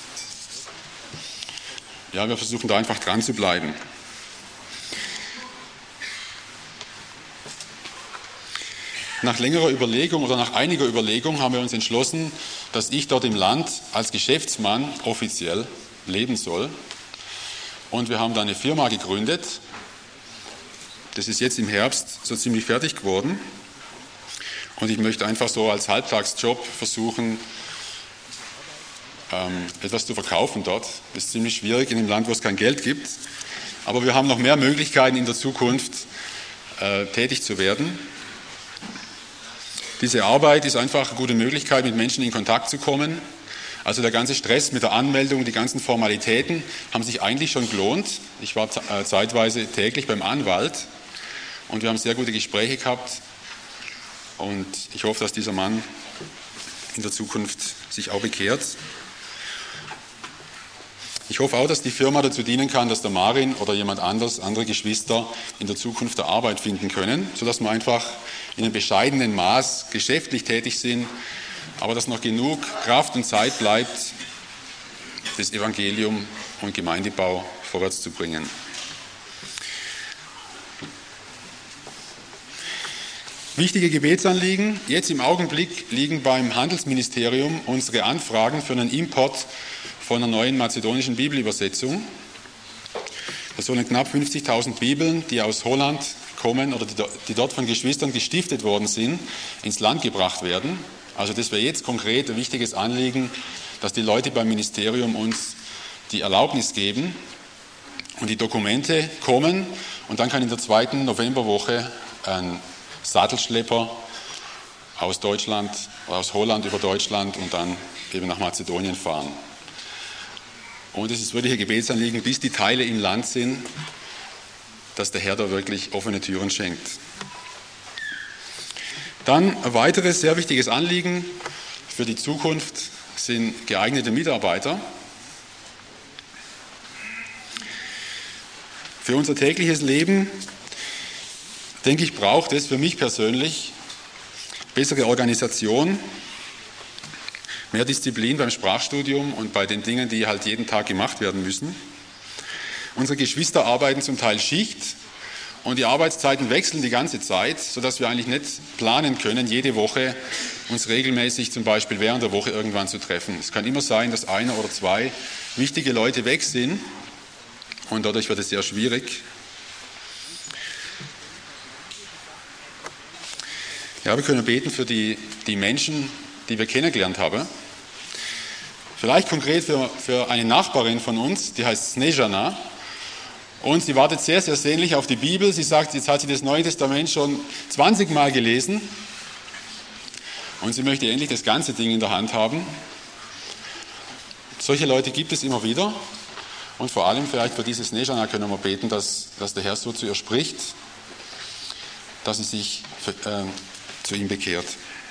Ja, wir versuchen da einfach dran zu bleiben. Nach längerer Überlegung oder nach einiger Überlegung haben wir uns entschlossen, dass ich dort im Land als Geschäftsmann offiziell leben soll. Und wir haben da eine Firma gegründet. Das ist jetzt im Herbst so ziemlich fertig geworden. Und ich möchte einfach so als Halbtagsjob versuchen, etwas zu verkaufen dort. Das ist ziemlich schwierig in einem Land, wo es kein Geld gibt. Aber wir haben noch mehr Möglichkeiten in der Zukunft tätig zu werden. Diese Arbeit ist einfach eine gute Möglichkeit, mit Menschen in Kontakt zu kommen. Also der ganze Stress mit der Anmeldung, die ganzen Formalitäten haben sich eigentlich schon gelohnt. Ich war zeitweise täglich beim Anwalt und wir haben sehr gute Gespräche gehabt. Und ich hoffe, dass dieser Mann in der Zukunft sich auch bekehrt. Ich hoffe auch, dass die Firma dazu dienen kann, dass der Marin oder jemand anders, andere Geschwister in der Zukunft der Arbeit finden können, sodass wir einfach in einem bescheidenen Maß geschäftlich tätig sind, aber dass noch genug Kraft und Zeit bleibt, das Evangelium und Gemeindebau vorwärts zu bringen. Wichtige Gebetsanliegen. Jetzt im Augenblick liegen beim Handelsministerium unsere Anfragen für einen Import von einer neuen mazedonischen Bibelübersetzung. Das sollen knapp 50.000 Bibeln, die aus Holland kommen oder die dort von Geschwistern gestiftet worden sind, ins Land gebracht werden. Also das wäre jetzt konkret ein wichtiges Anliegen, dass die Leute beim Ministerium uns die Erlaubnis geben und die Dokumente kommen und dann kann in der 2. Novemberwoche ein Sattelschlepper aus Deutschland, aus Holland über Deutschland und dann eben nach Mazedonien fahren. Und es ist wirklich ein Gebetsanliegen, bis die Teile im Land sind, dass der Herr da wirklich offene Türen schenkt. Dann ein weiteres sehr wichtiges Anliegen für die Zukunft sind geeignete Mitarbeiter. Für unser tägliches Leben, denke ich, braucht es für mich persönlich bessere Organisation, mehr Disziplin beim Sprachstudium und bei den Dingen, die halt jeden Tag gemacht werden müssen. Unsere Geschwister arbeiten zum Teil Schicht und die Arbeitszeiten wechseln die ganze Zeit, sodass wir eigentlich nicht planen können, jede Woche uns regelmäßig zum Beispiel während der Woche irgendwann zu treffen. Es kann immer sein, dass einer oder zwei wichtige Leute weg sind und dadurch wird es sehr schwierig. Ja, wir können beten für die Menschen, die wir kennengelernt haben. Vielleicht konkret für eine Nachbarin von uns, die heißt Snezhana. Und sie wartet sehr, sehr sehnlich auf die Bibel. Sie sagt, jetzt hat sie das Neue Testament schon 20 Mal gelesen. Und sie möchte endlich das ganze Ding in der Hand haben. Solche Leute gibt es immer wieder. Und vor allem vielleicht für diese Snezhana können wir beten, dass der Herr so zu ihr spricht, dass sie sich zu ihm bekehrt.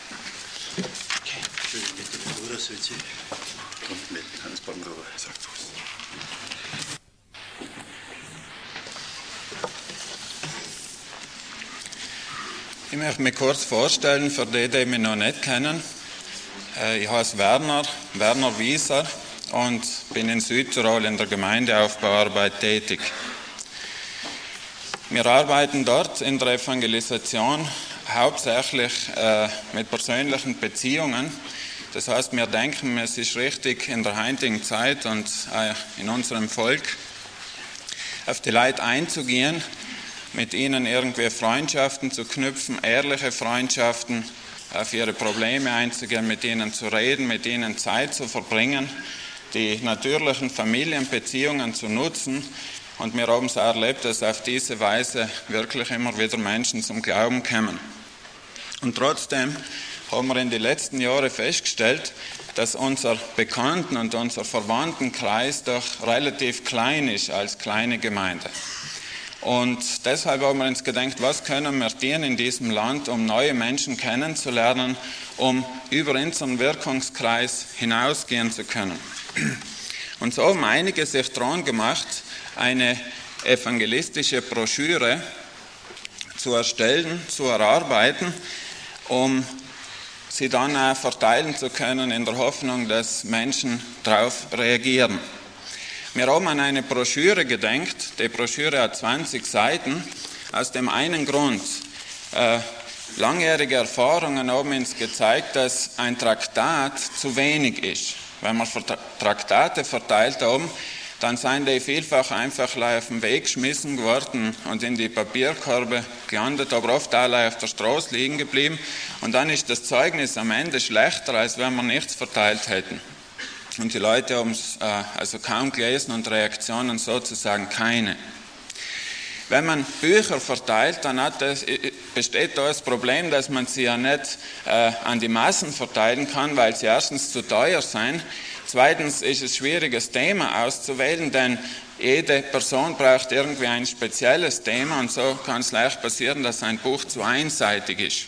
Ich möchte mich kurz vorstellen, für die mich noch nicht kennen. Ich heiße Werner Wieser und bin in Südtirol in der Gemeindeaufbauarbeit tätig. Wir arbeiten dort in der Evangelisation hauptsächlich mit persönlichen Beziehungen. Das heißt, wir denken, es ist richtig in der heutigen Zeit und in unserem Volk, auf die Leute einzugehen, mit ihnen irgendwie Freundschaften zu knüpfen, ehrliche Freundschaften, auf ihre Probleme einzugehen, mit ihnen zu reden, mit ihnen Zeit zu verbringen, die natürlichen Familienbeziehungen zu nutzen. Und wir haben es auch erlebt, dass auf diese Weise wirklich immer wieder Menschen zum Glauben kommen. Und trotzdem haben wir in den letzten Jahren festgestellt, dass unser Bekannten- und unser Verwandtenkreis doch relativ klein ist als kleine Gemeinde. Und deshalb haben wir uns gedacht, was können wir tun in diesem Land, um neue Menschen kennenzulernen, um über unseren Wirkungskreis hinausgehen zu können. Und so haben einige sich dran gemacht, eine evangelistische Broschüre zu erstellen, zu erarbeiten, um sie dann auch verteilen zu können, in der Hoffnung, dass Menschen darauf reagieren. Wir haben an eine Broschüre gedacht. Die Broschüre hat 20 Seiten. Aus dem einen Grund, langjährige Erfahrungen haben uns gezeigt, dass ein Traktat zu wenig ist. Wenn wir Traktate verteilt haben, dann sind die vielfach einfach auf den Weg geschmissen geworden und in die Papierkörbe gelandet, aber oft auch auf der Straße liegen geblieben. Und dann ist das Zeugnis am Ende schlechter, als wenn wir nichts verteilt hätten. Und die Leute haben es also kaum gelesen und Reaktionen sozusagen keine. Wenn man Bücher verteilt, dann besteht da das Problem, dass man sie ja nicht an die Massen verteilen kann, weil sie erstens zu teuer sind. Zweitens ist es schwierig, das Thema auszuwählen, denn jede Person braucht irgendwie ein spezielles Thema und so kann es leicht passieren, dass ein Buch zu einseitig ist.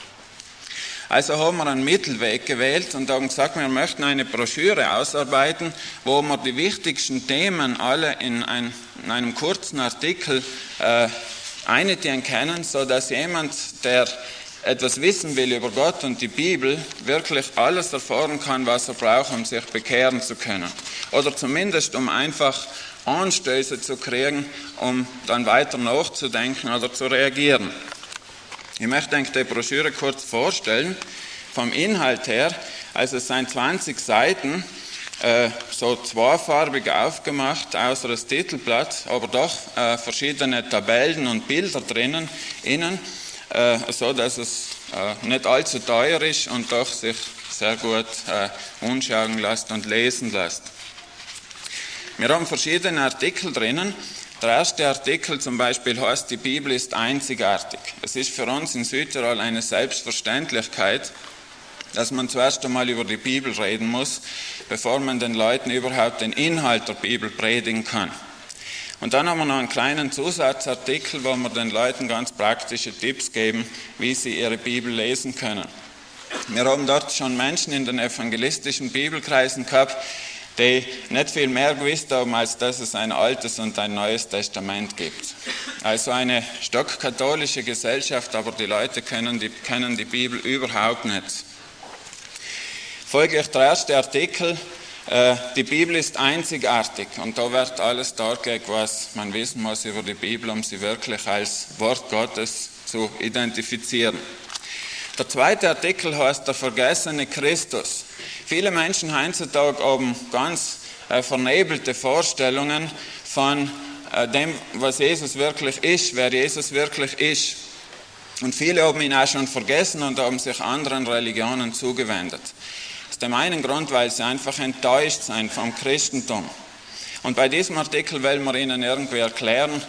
Also haben wir einen Mittelweg gewählt und haben gesagt, wir möchten eine Broschüre ausarbeiten, wo wir die wichtigsten Themen alle in einem kurzen Artikel einordnen können, sodass jemand, der etwas wissen will über Gott und die Bibel, wirklich alles erfahren kann, was er braucht, um sich bekehren zu können. Oder zumindest, um einfach Anstöße zu kriegen, um dann weiter nachzudenken oder zu reagieren. Ich möchte die Broschüre kurz vorstellen. Vom Inhalt her, also es sind 20 Seiten, so zweifarbig aufgemacht, außer das Titelblatt, aber doch verschiedene Tabellen und Bilder drinnen, so dass es nicht allzu teuer ist und doch sich sehr gut anschauen lässt und lesen lässt. Wir haben verschiedene Artikel drinnen. Der erste Artikel zum Beispiel heißt, die Bibel ist einzigartig. Es ist für uns in Südtirol eine Selbstverständlichkeit, dass man zuerst einmal über die Bibel reden muss, bevor man den Leuten überhaupt den Inhalt der Bibel predigen kann. Und dann haben wir noch einen kleinen Zusatzartikel, wo wir den Leuten ganz praktische Tipps geben, wie sie ihre Bibel lesen können. Wir haben dort schon Menschen in den evangelistischen Bibelkreisen gehabt, die nicht viel mehr gewusst haben, als dass es ein Altes und ein Neues Testament gibt. Also eine stockkatholische Gesellschaft, aber die Leute kennen die Bibel überhaupt nicht. Folglich der erste Artikel, die Bibel ist einzigartig und da wird alles dargelegt, was man wissen muss über die Bibel, um sie wirklich als Wort Gottes zu identifizieren. Der zweite Artikel heißt der vergessene Christus. Viele Menschen heutzutage haben ganz vernebelte Vorstellungen von dem, was Jesus wirklich ist, wer Jesus wirklich ist. Und viele haben ihn auch schon vergessen und haben sich anderen Religionen zugewendet. Aus dem einen Grund, weil sie einfach enttäuscht sind vom Christentum. Und bei diesem Artikel wollen wir Ihnen irgendwie erklären,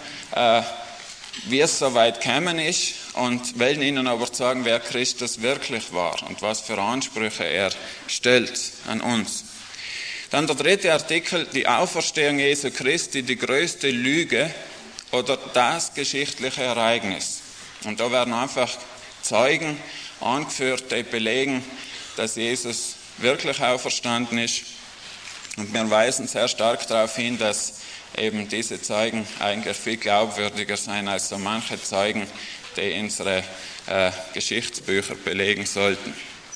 wie es so weit gekommen ist und wollen Ihnen aber sagen, wer Christus wirklich war und was für Ansprüche er stellt an uns. Dann der dritte Artikel, die Auferstehung Jesu Christi, die größte Lüge oder das geschichtliche Ereignis. Und da werden einfach Zeugen angeführt, die belegen, dass Jesus wirklich auferstanden ist. Und wir weisen sehr stark darauf hin, dass eben diese Zeugen eigentlich viel glaubwürdiger sein als so manche Zeugen, die unsere Geschichtsbücher belegen sollten.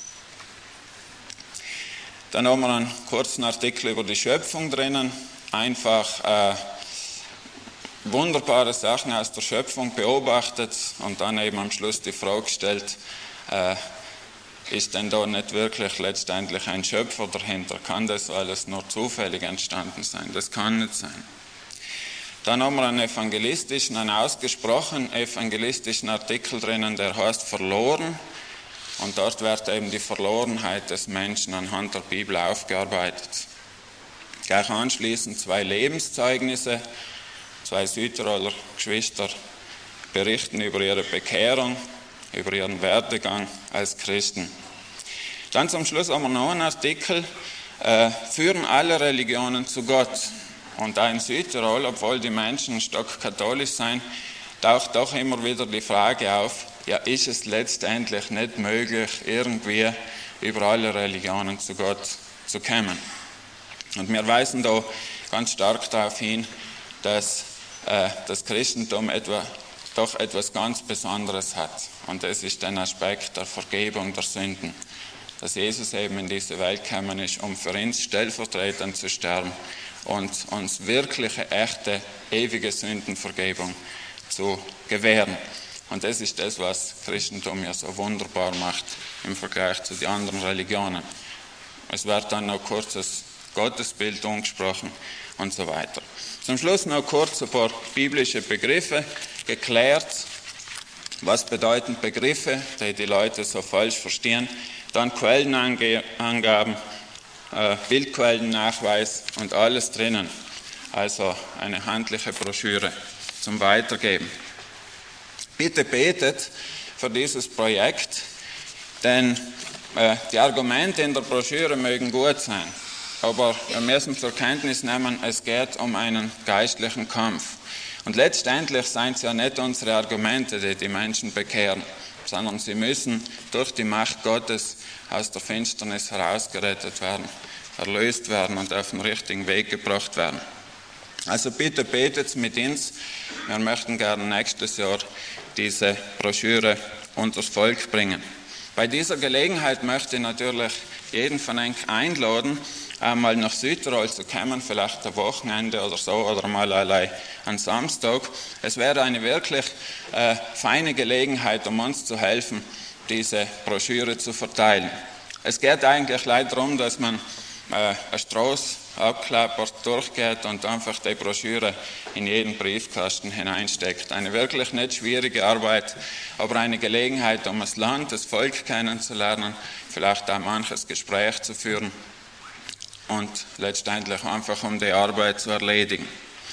Dann haben wir einen kurzen Artikel über die Schöpfung drinnen, einfach wunderbare Sachen aus der Schöpfung beobachtet und dann eben am Schluss die Frage gestellt, ist denn da nicht wirklich letztendlich ein Schöpfer dahinter? Kann das alles nur zufällig entstanden sein? Das kann nicht sein. Dann haben wir einen ausgesprochen evangelistischen Artikel drinnen, der heißt Verloren. Und dort wird eben die Verlorenheit des Menschen anhand der Bibel aufgearbeitet. Gleich anschließend 2 Lebenszeugnisse. 2 Südtiroler Geschwister berichten über ihre Bekehrung, über ihren Werdegang als Christen. Dann zum Schluss haben wir noch einen Artikel, führen alle Religionen zu Gott. Und auch in Südtirol, obwohl die Menschen stockkatholisch sind, taucht doch immer wieder die Frage auf, ja, ist es letztendlich nicht möglich, irgendwie über alle Religionen zu Gott zu kommen? Und wir weisen da ganz stark darauf hin, dass das Christentum doch etwas ganz Besonderes hat. Und das ist der Aspekt der Vergebung der Sünden. Dass Jesus eben in diese Welt gekommen ist, um für uns stellvertretend zu sterben und uns wirkliche, echte, ewige Sündenvergebung zu gewähren. Und das ist das, was Christentum ja so wunderbar macht im Vergleich zu den anderen Religionen. Es wird dann noch kurz das Gottesbild angesprochen und so weiter. Zum Schluss noch kurz ein paar biblische Begriffe geklärt. Was bedeuten Begriffe, die Leute so falsch verstehen? Dann Quellenangaben, Bildquellennachweis und alles drinnen. Also eine handliche Broschüre zum Weitergeben. Bitte betet für dieses Projekt, denn die Argumente in der Broschüre mögen gut sein, aber wir müssen zur Kenntnis nehmen, es geht um einen geistlichen Kampf. Und letztendlich sind es ja nicht unsere Argumente, die die Menschen bekehren, sondern sie müssen durch die Macht Gottes aus der Finsternis herausgerettet werden, erlöst werden und auf den richtigen Weg gebracht werden. Also bitte betet mit uns. Wir möchten gerne nächstes Jahr diese Broschüre unters Volk bringen. Bei dieser Gelegenheit möchte ich natürlich jeden von euch einladen, einmal nach Südtirol zu kommen, vielleicht am Wochenende oder so, oder mal allein am Samstag. Es wäre eine wirklich feine Gelegenheit, um uns zu helfen, diese Broschüre zu verteilen. Es geht eigentlich leider darum, dass man eine Straße abklappert, durchgeht und einfach die Broschüre in jeden Briefkasten hineinsteckt. Eine wirklich nicht schwierige Arbeit, aber eine Gelegenheit, um das Land, das Volk kennenzulernen, vielleicht auch manches Gespräch zu führen und letztendlich einfach um die Arbeit zu erledigen.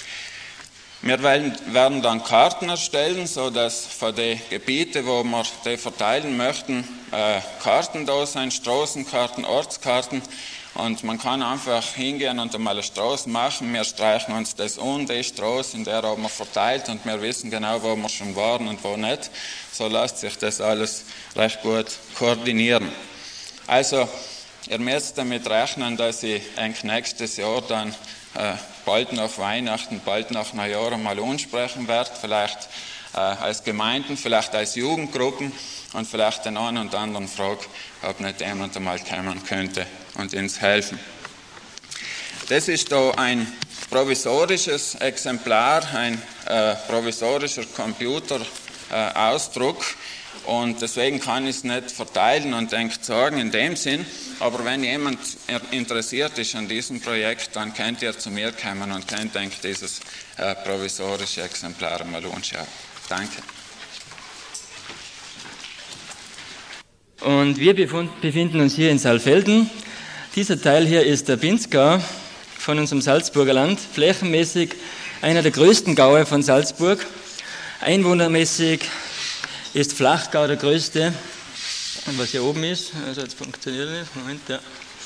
Wir werden dann Karten erstellen, sodass für die Gebiete, wo wir die verteilen möchten, Karten da sind, Straßenkarten, Ortskarten. Und man kann einfach hingehen und einmal eine Straße machen. Wir streichen uns das die Straße, in der haben wir verteilt und wir wissen genau, wo wir schon waren und wo nicht. So lässt sich das alles recht gut koordinieren. Also, ihr müsst damit rechnen, dass ich nächstes Jahr dann bald nach Weihnachten, bald nach Neujahr einmal ansprechen werde. Vielleicht als Gemeinden, vielleicht als Jugendgruppen und vielleicht den einen und anderen frage, ob nicht jemand einmal kommen könnte und uns helfen. Das ist da ein provisorisches Exemplar, ein provisorischer Computerausdruck und deswegen kann ich es nicht verteilen und sagen in dem Sinn, aber wenn jemand interessiert ist an diesem Projekt, dann könnt ihr zu mir kommen und könnt dieses provisorische Exemplar mal anschauen. Danke. Und wir befinden uns hier in Saalfelden. Dieser Teil hier ist der Pinzgau von unserem Salzburger Land, flächenmäßig einer der größten Gaue von Salzburg. Einwohnermäßig ist Flachgau der größte, was hier oben ist. Also jetzt funktioniert nicht. Moment, ja.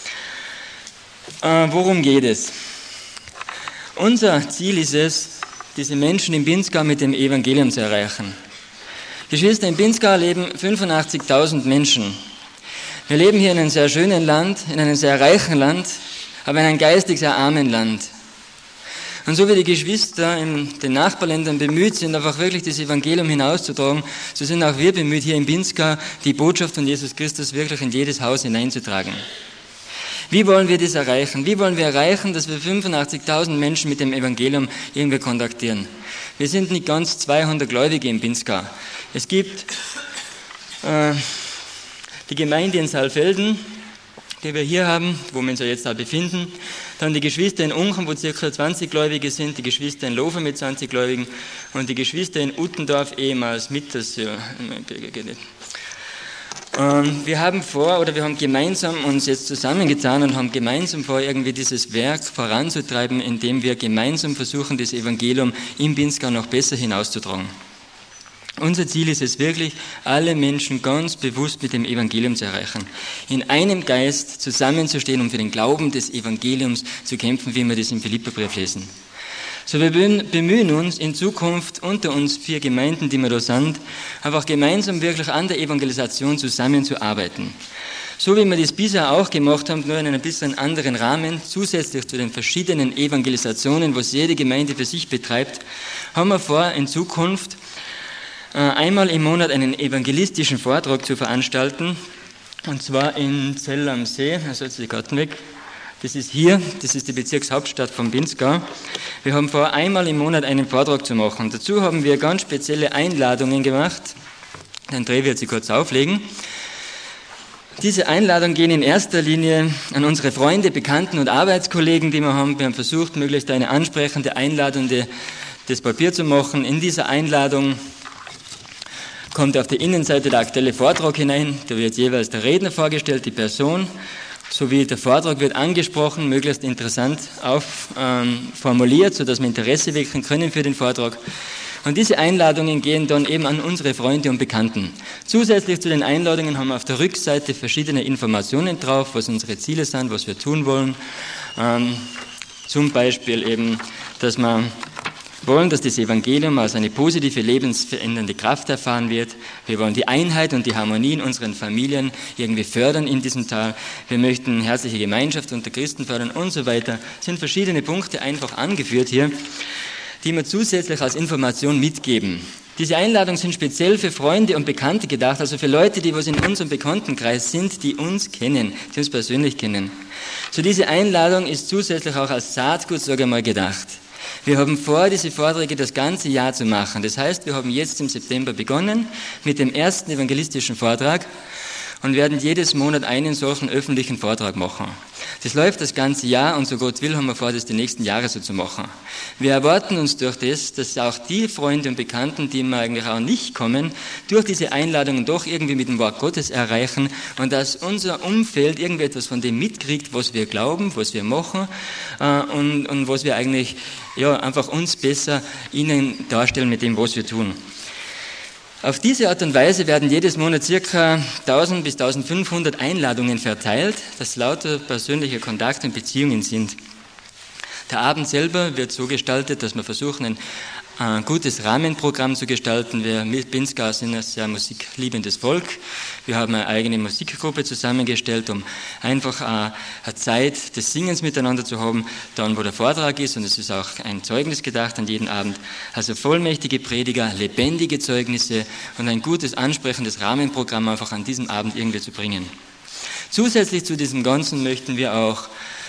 Worum geht es? Unser Ziel ist es, diese Menschen im Pinzgau mit dem Evangelium zu erreichen. Geschwister, im Pinzgau leben 85.000 Menschen. Wir leben hier in einem sehr schönen Land, in einem sehr reichen Land, aber in einem geistig sehr armen Land. Und so wie die Geschwister in den Nachbarländern bemüht sind, einfach wirklich das Evangelium hinauszutragen, so sind auch wir bemüht, hier im Pinzgau die Botschaft von Jesus Christus wirklich in jedes Haus hineinzutragen. Wie wollen wir das erreichen? Wie wollen wir erreichen, dass wir 85.000 Menschen mit dem Evangelium irgendwie kontaktieren? Wir sind nicht ganz 200 Gläubige in Pinzgau. Es gibt die Gemeinde in Saalfelden, die wir hier haben, wo wir uns ja jetzt auch befinden. Dann die Geschwister in Unchen, wo ca. 20 Gläubige sind, die Geschwister in Lofer mit 20 Gläubigen und die Geschwister in Uttendorf, ehemals Mitters. Ja, wir haben gemeinsam uns jetzt zusammengetan und haben gemeinsam vor, irgendwie dieses Werk voranzutreiben, indem wir gemeinsam versuchen, das Evangelium im Pinzgau noch besser hinauszutragen. Unser Ziel ist es wirklich, alle Menschen ganz bewusst mit dem Evangelium zu erreichen. In einem Geist zusammenzustehen, um für den Glauben des Evangeliums zu kämpfen, wie wir das im Philipperbrief lesen. So, wir bemühen uns in Zukunft unter uns 4 Gemeinden, die wir da sind, einfach gemeinsam wirklich an der Evangelisation zusammenzuarbeiten. So wie wir das bisher auch gemacht haben, nur in einem bisschen anderen Rahmen, zusätzlich zu den verschiedenen Evangelisationen, was jede Gemeinde für sich betreibt, haben wir vor, in Zukunft einmal im Monat einen evangelistischen Vortrag zu veranstalten, und zwar in Zell am See, also jetzt die Karten weg. Das ist hier, das ist die Bezirkshauptstadt von Pinzgau. Wir haben vor, einmal im Monat einen Vortrag zu machen. Dazu haben wir ganz spezielle Einladungen gemacht. Den Dreh wird sie kurz auflegen. Diese Einladungen gehen in erster Linie an unsere Freunde, Bekannten und Arbeitskollegen, die wir haben. Wir haben versucht, möglichst eine ansprechende, einladende das Papier zu machen. In dieser Einladung kommt auf der Innenseite der aktuelle Vortrag hinein. Da wird jeweils der Redner vorgestellt, die Person, sowie der Vortrag wird angesprochen, möglichst interessant formuliert, sodass wir Interesse wecken können für den Vortrag. Und diese Einladungen gehen dann eben an unsere Freunde und Bekannten. Zusätzlich zu den Einladungen haben wir auf der Rückseite verschiedene Informationen drauf, was unsere Ziele sind, was wir tun wollen. Zum Beispiel eben, dass wir wollen, dass das Evangelium als eine positive, lebensverändernde Kraft erfahren wird. Wir wollen die Einheit und die Harmonie in unseren Familien irgendwie fördern in diesem Tal. Wir möchten herzliche Gemeinschaft unter Christen fördern und so weiter. Es sind verschiedene Punkte einfach angeführt hier, die wir zusätzlich als Information mitgeben. Diese Einladungen sind speziell für Freunde und Bekannte gedacht, also für Leute, die was in unserem Bekanntenkreis sind, die uns kennen, die uns persönlich kennen. So, diese Einladung ist zusätzlich auch als Saatgut, sage ich mal, gedacht. Wir haben vor, diese Vorträge das ganze Jahr zu machen. Das heißt, wir haben jetzt im September begonnen mit dem ersten evangelistischen Vortrag und werden jedes Monat einen solchen öffentlichen Vortrag machen. Das läuft das ganze Jahr und so Gott will, haben wir vor, das die nächsten Jahre so zu machen. Wir erwarten uns durch das, dass auch die Freunde und Bekannten, die wir eigentlich auch nicht kommen, durch diese Einladungen doch irgendwie mit dem Wort Gottes erreichen und dass unser Umfeld irgendwie etwas von dem mitkriegt, was wir glauben, was wir machen und was wir eigentlich einfach uns besser ihnen darstellen mit dem, was wir tun. Auf diese Art und Weise werden jedes Monat ca. 1000 bis 1500 Einladungen verteilt, dass lauter persönliche Kontakte und Beziehungen sind. Der Abend selber wird so gestaltet, dass wir versuchen, ein gutes Rahmenprogramm zu gestalten. Wir mit Pinzgau sind ein sehr musikliebendes Volk. Wir haben eine eigene Musikgruppe zusammengestellt, um einfach eine Zeit des Singens miteinander zu haben, dann wo der Vortrag ist, und es ist auch ein Zeugnis gedacht an jeden Abend. Also vollmächtige Prediger, lebendige Zeugnisse und ein gutes, ansprechendes Rahmenprogramm einfach an diesem Abend irgendwie zu bringen. Zusätzlich zu diesem Ganzen möchten wir auch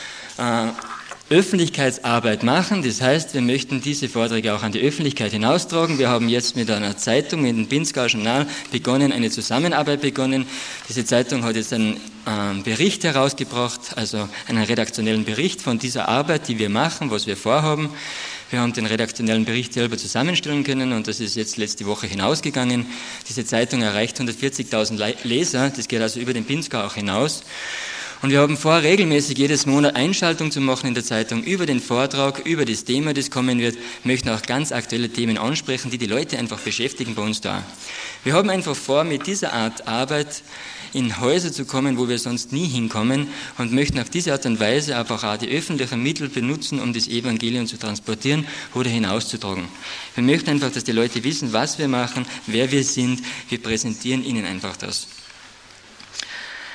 Öffentlichkeitsarbeit machen. Das heißt, wir möchten diese Vorträge auch an die Öffentlichkeit hinaustragen. Wir haben jetzt mit einer Zeitung, mit dem Pinzgauer Journal, eine Zusammenarbeit begonnen. Diese Zeitung hat jetzt einen Bericht herausgebracht, also einen redaktionellen Bericht von dieser Arbeit, die wir machen, was wir vorhaben. Wir haben den redaktionellen Bericht selber zusammenstellen können und das ist jetzt letzte Woche hinausgegangen. Diese Zeitung erreicht 140.000 Leser, das geht also über den Pinzgau auch hinaus. Und wir haben vor, regelmäßig jedes Monat Einschaltung zu machen in der Zeitung über den Vortrag, über das Thema, das kommen wird. Wir möchten auch ganz aktuelle Themen ansprechen, die die Leute einfach beschäftigen bei uns da. Wir haben einfach vor, mit dieser Art Arbeit in Häuser zu kommen, wo wir sonst nie hinkommen und möchten auf diese Art und Weise einfach auch die öffentlichen Mittel benutzen, um das Evangelium zu transportieren oder hinauszutragen. Wir möchten einfach, dass die Leute wissen, was wir machen, wer wir sind. Wir präsentieren ihnen einfach das.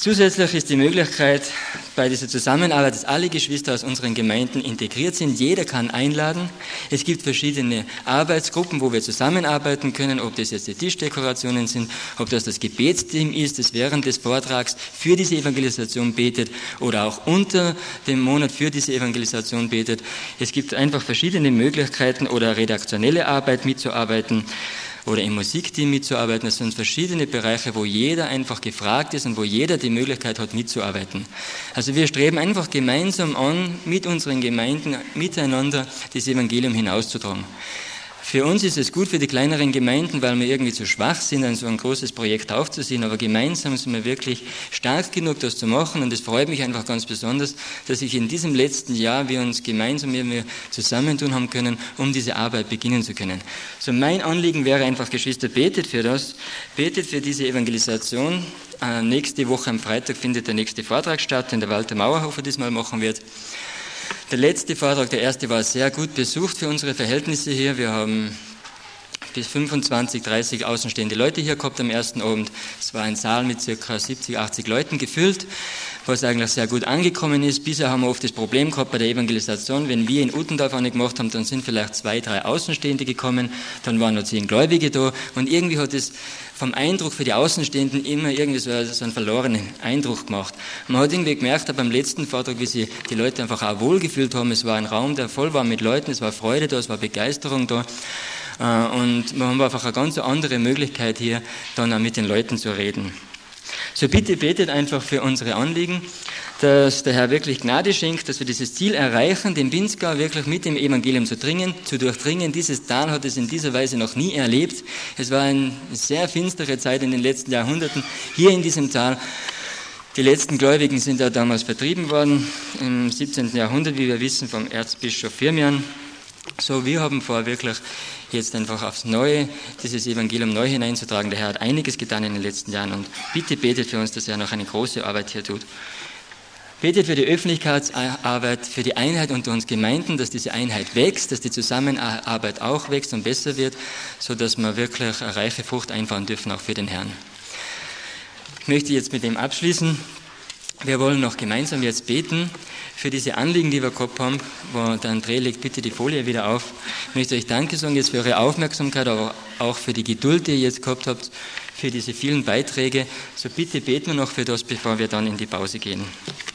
Zusätzlich ist die Möglichkeit bei dieser Zusammenarbeit, dass alle Geschwister aus unseren Gemeinden integriert sind. Jeder kann einladen. Es gibt verschiedene Arbeitsgruppen, wo wir zusammenarbeiten können, ob das jetzt die Tischdekorationen sind, ob das Gebetsteam ist, das während des Vortrags für diese Evangelisation betet oder auch unter dem Monat für diese Evangelisation betet. Es gibt einfach verschiedene Möglichkeiten oder redaktionelle Arbeit mitzuarbeiten oder im Musikteam mitzuarbeiten. Das sind verschiedene Bereiche, wo jeder einfach gefragt ist und wo jeder die Möglichkeit hat, mitzuarbeiten. Also wir streben einfach gemeinsam an, mit unseren Gemeinden miteinander das Evangelium hinauszutragen. Für uns ist es gut für die kleineren Gemeinden, weil wir irgendwie zu schwach sind, so ein großes Projekt aufzuziehen, aber gemeinsam sind wir wirklich stark genug, das zu machen, und es freut mich einfach ganz besonders, dass ich in diesem letzten Jahr wir uns gemeinsam zusammentun haben können, um diese Arbeit beginnen zu können. So mein Anliegen wäre einfach, Geschwister, betet für das, betet für diese Evangelisation. Nächste Woche am Freitag findet der nächste Vortrag statt, den der Walter Mauerhofer diesmal machen wird. Der letzte Vortrag, der erste, war sehr gut besucht für unsere Verhältnisse hier. Wir haben bis 25, 30 außenstehende Leute hier gehabt am ersten Abend. Es war ein Saal mit ca. 70, 80 Leuten gefüllt, was eigentlich sehr gut angekommen ist. Bisher haben wir oft das Problem gehabt bei der Evangelisation, wenn wir in Uttendorf eine gemacht haben, dann sind vielleicht 2, 3 Außenstehende gekommen, dann waren noch 10 Gläubige da, und irgendwie hat es vom Eindruck für die Außenstehenden immer irgendwie so einen verlorenen Eindruck gemacht. Man hat irgendwie gemerkt, beim letzten Vortrag, wie sich die Leute einfach auch wohlgefühlt haben. Es war ein Raum, der voll war mit Leuten, es war Freude da, es war Begeisterung da. Und wir haben einfach eine ganz andere Möglichkeit hier, dann auch mit den Leuten zu reden. So bitte betet einfach für unsere Anliegen, dass der Herr wirklich Gnade schenkt, dass wir dieses Ziel erreichen, den Pinzgau wirklich mit dem Evangelium zu durchdringen. Dieses Tal hat es in dieser Weise noch nie erlebt. Es war eine sehr finstere Zeit in den letzten Jahrhunderten hier in diesem Tal. Die letzten Gläubigen sind ja damals vertrieben worden, im 17. Jahrhundert, wie wir wissen, vom Erzbischof Firmian. So, wir haben vor, wirklich jetzt einfach aufs Neue dieses Evangelium neu hineinzutragen. Der Herr hat einiges getan in den letzten Jahren, und bitte betet für uns, dass er noch eine große Arbeit hier tut. Betet für die Öffentlichkeitsarbeit, für die Einheit unter uns Gemeinden, dass diese Einheit wächst, dass die Zusammenarbeit auch wächst und besser wird, sodass wir wirklich eine reife Frucht einfahren dürfen, auch für den Herrn. Ich möchte jetzt mit dem abschließen. Wir wollen noch gemeinsam jetzt beten für diese Anliegen, die wir gehabt haben. Wo der André legt bitte die Folie wieder auf. Ich möchte euch Danke sagen jetzt für eure Aufmerksamkeit, aber auch für die Geduld, die ihr jetzt gehabt habt, für diese vielen Beiträge. So bitte beten wir noch für das, bevor wir dann in die Pause gehen.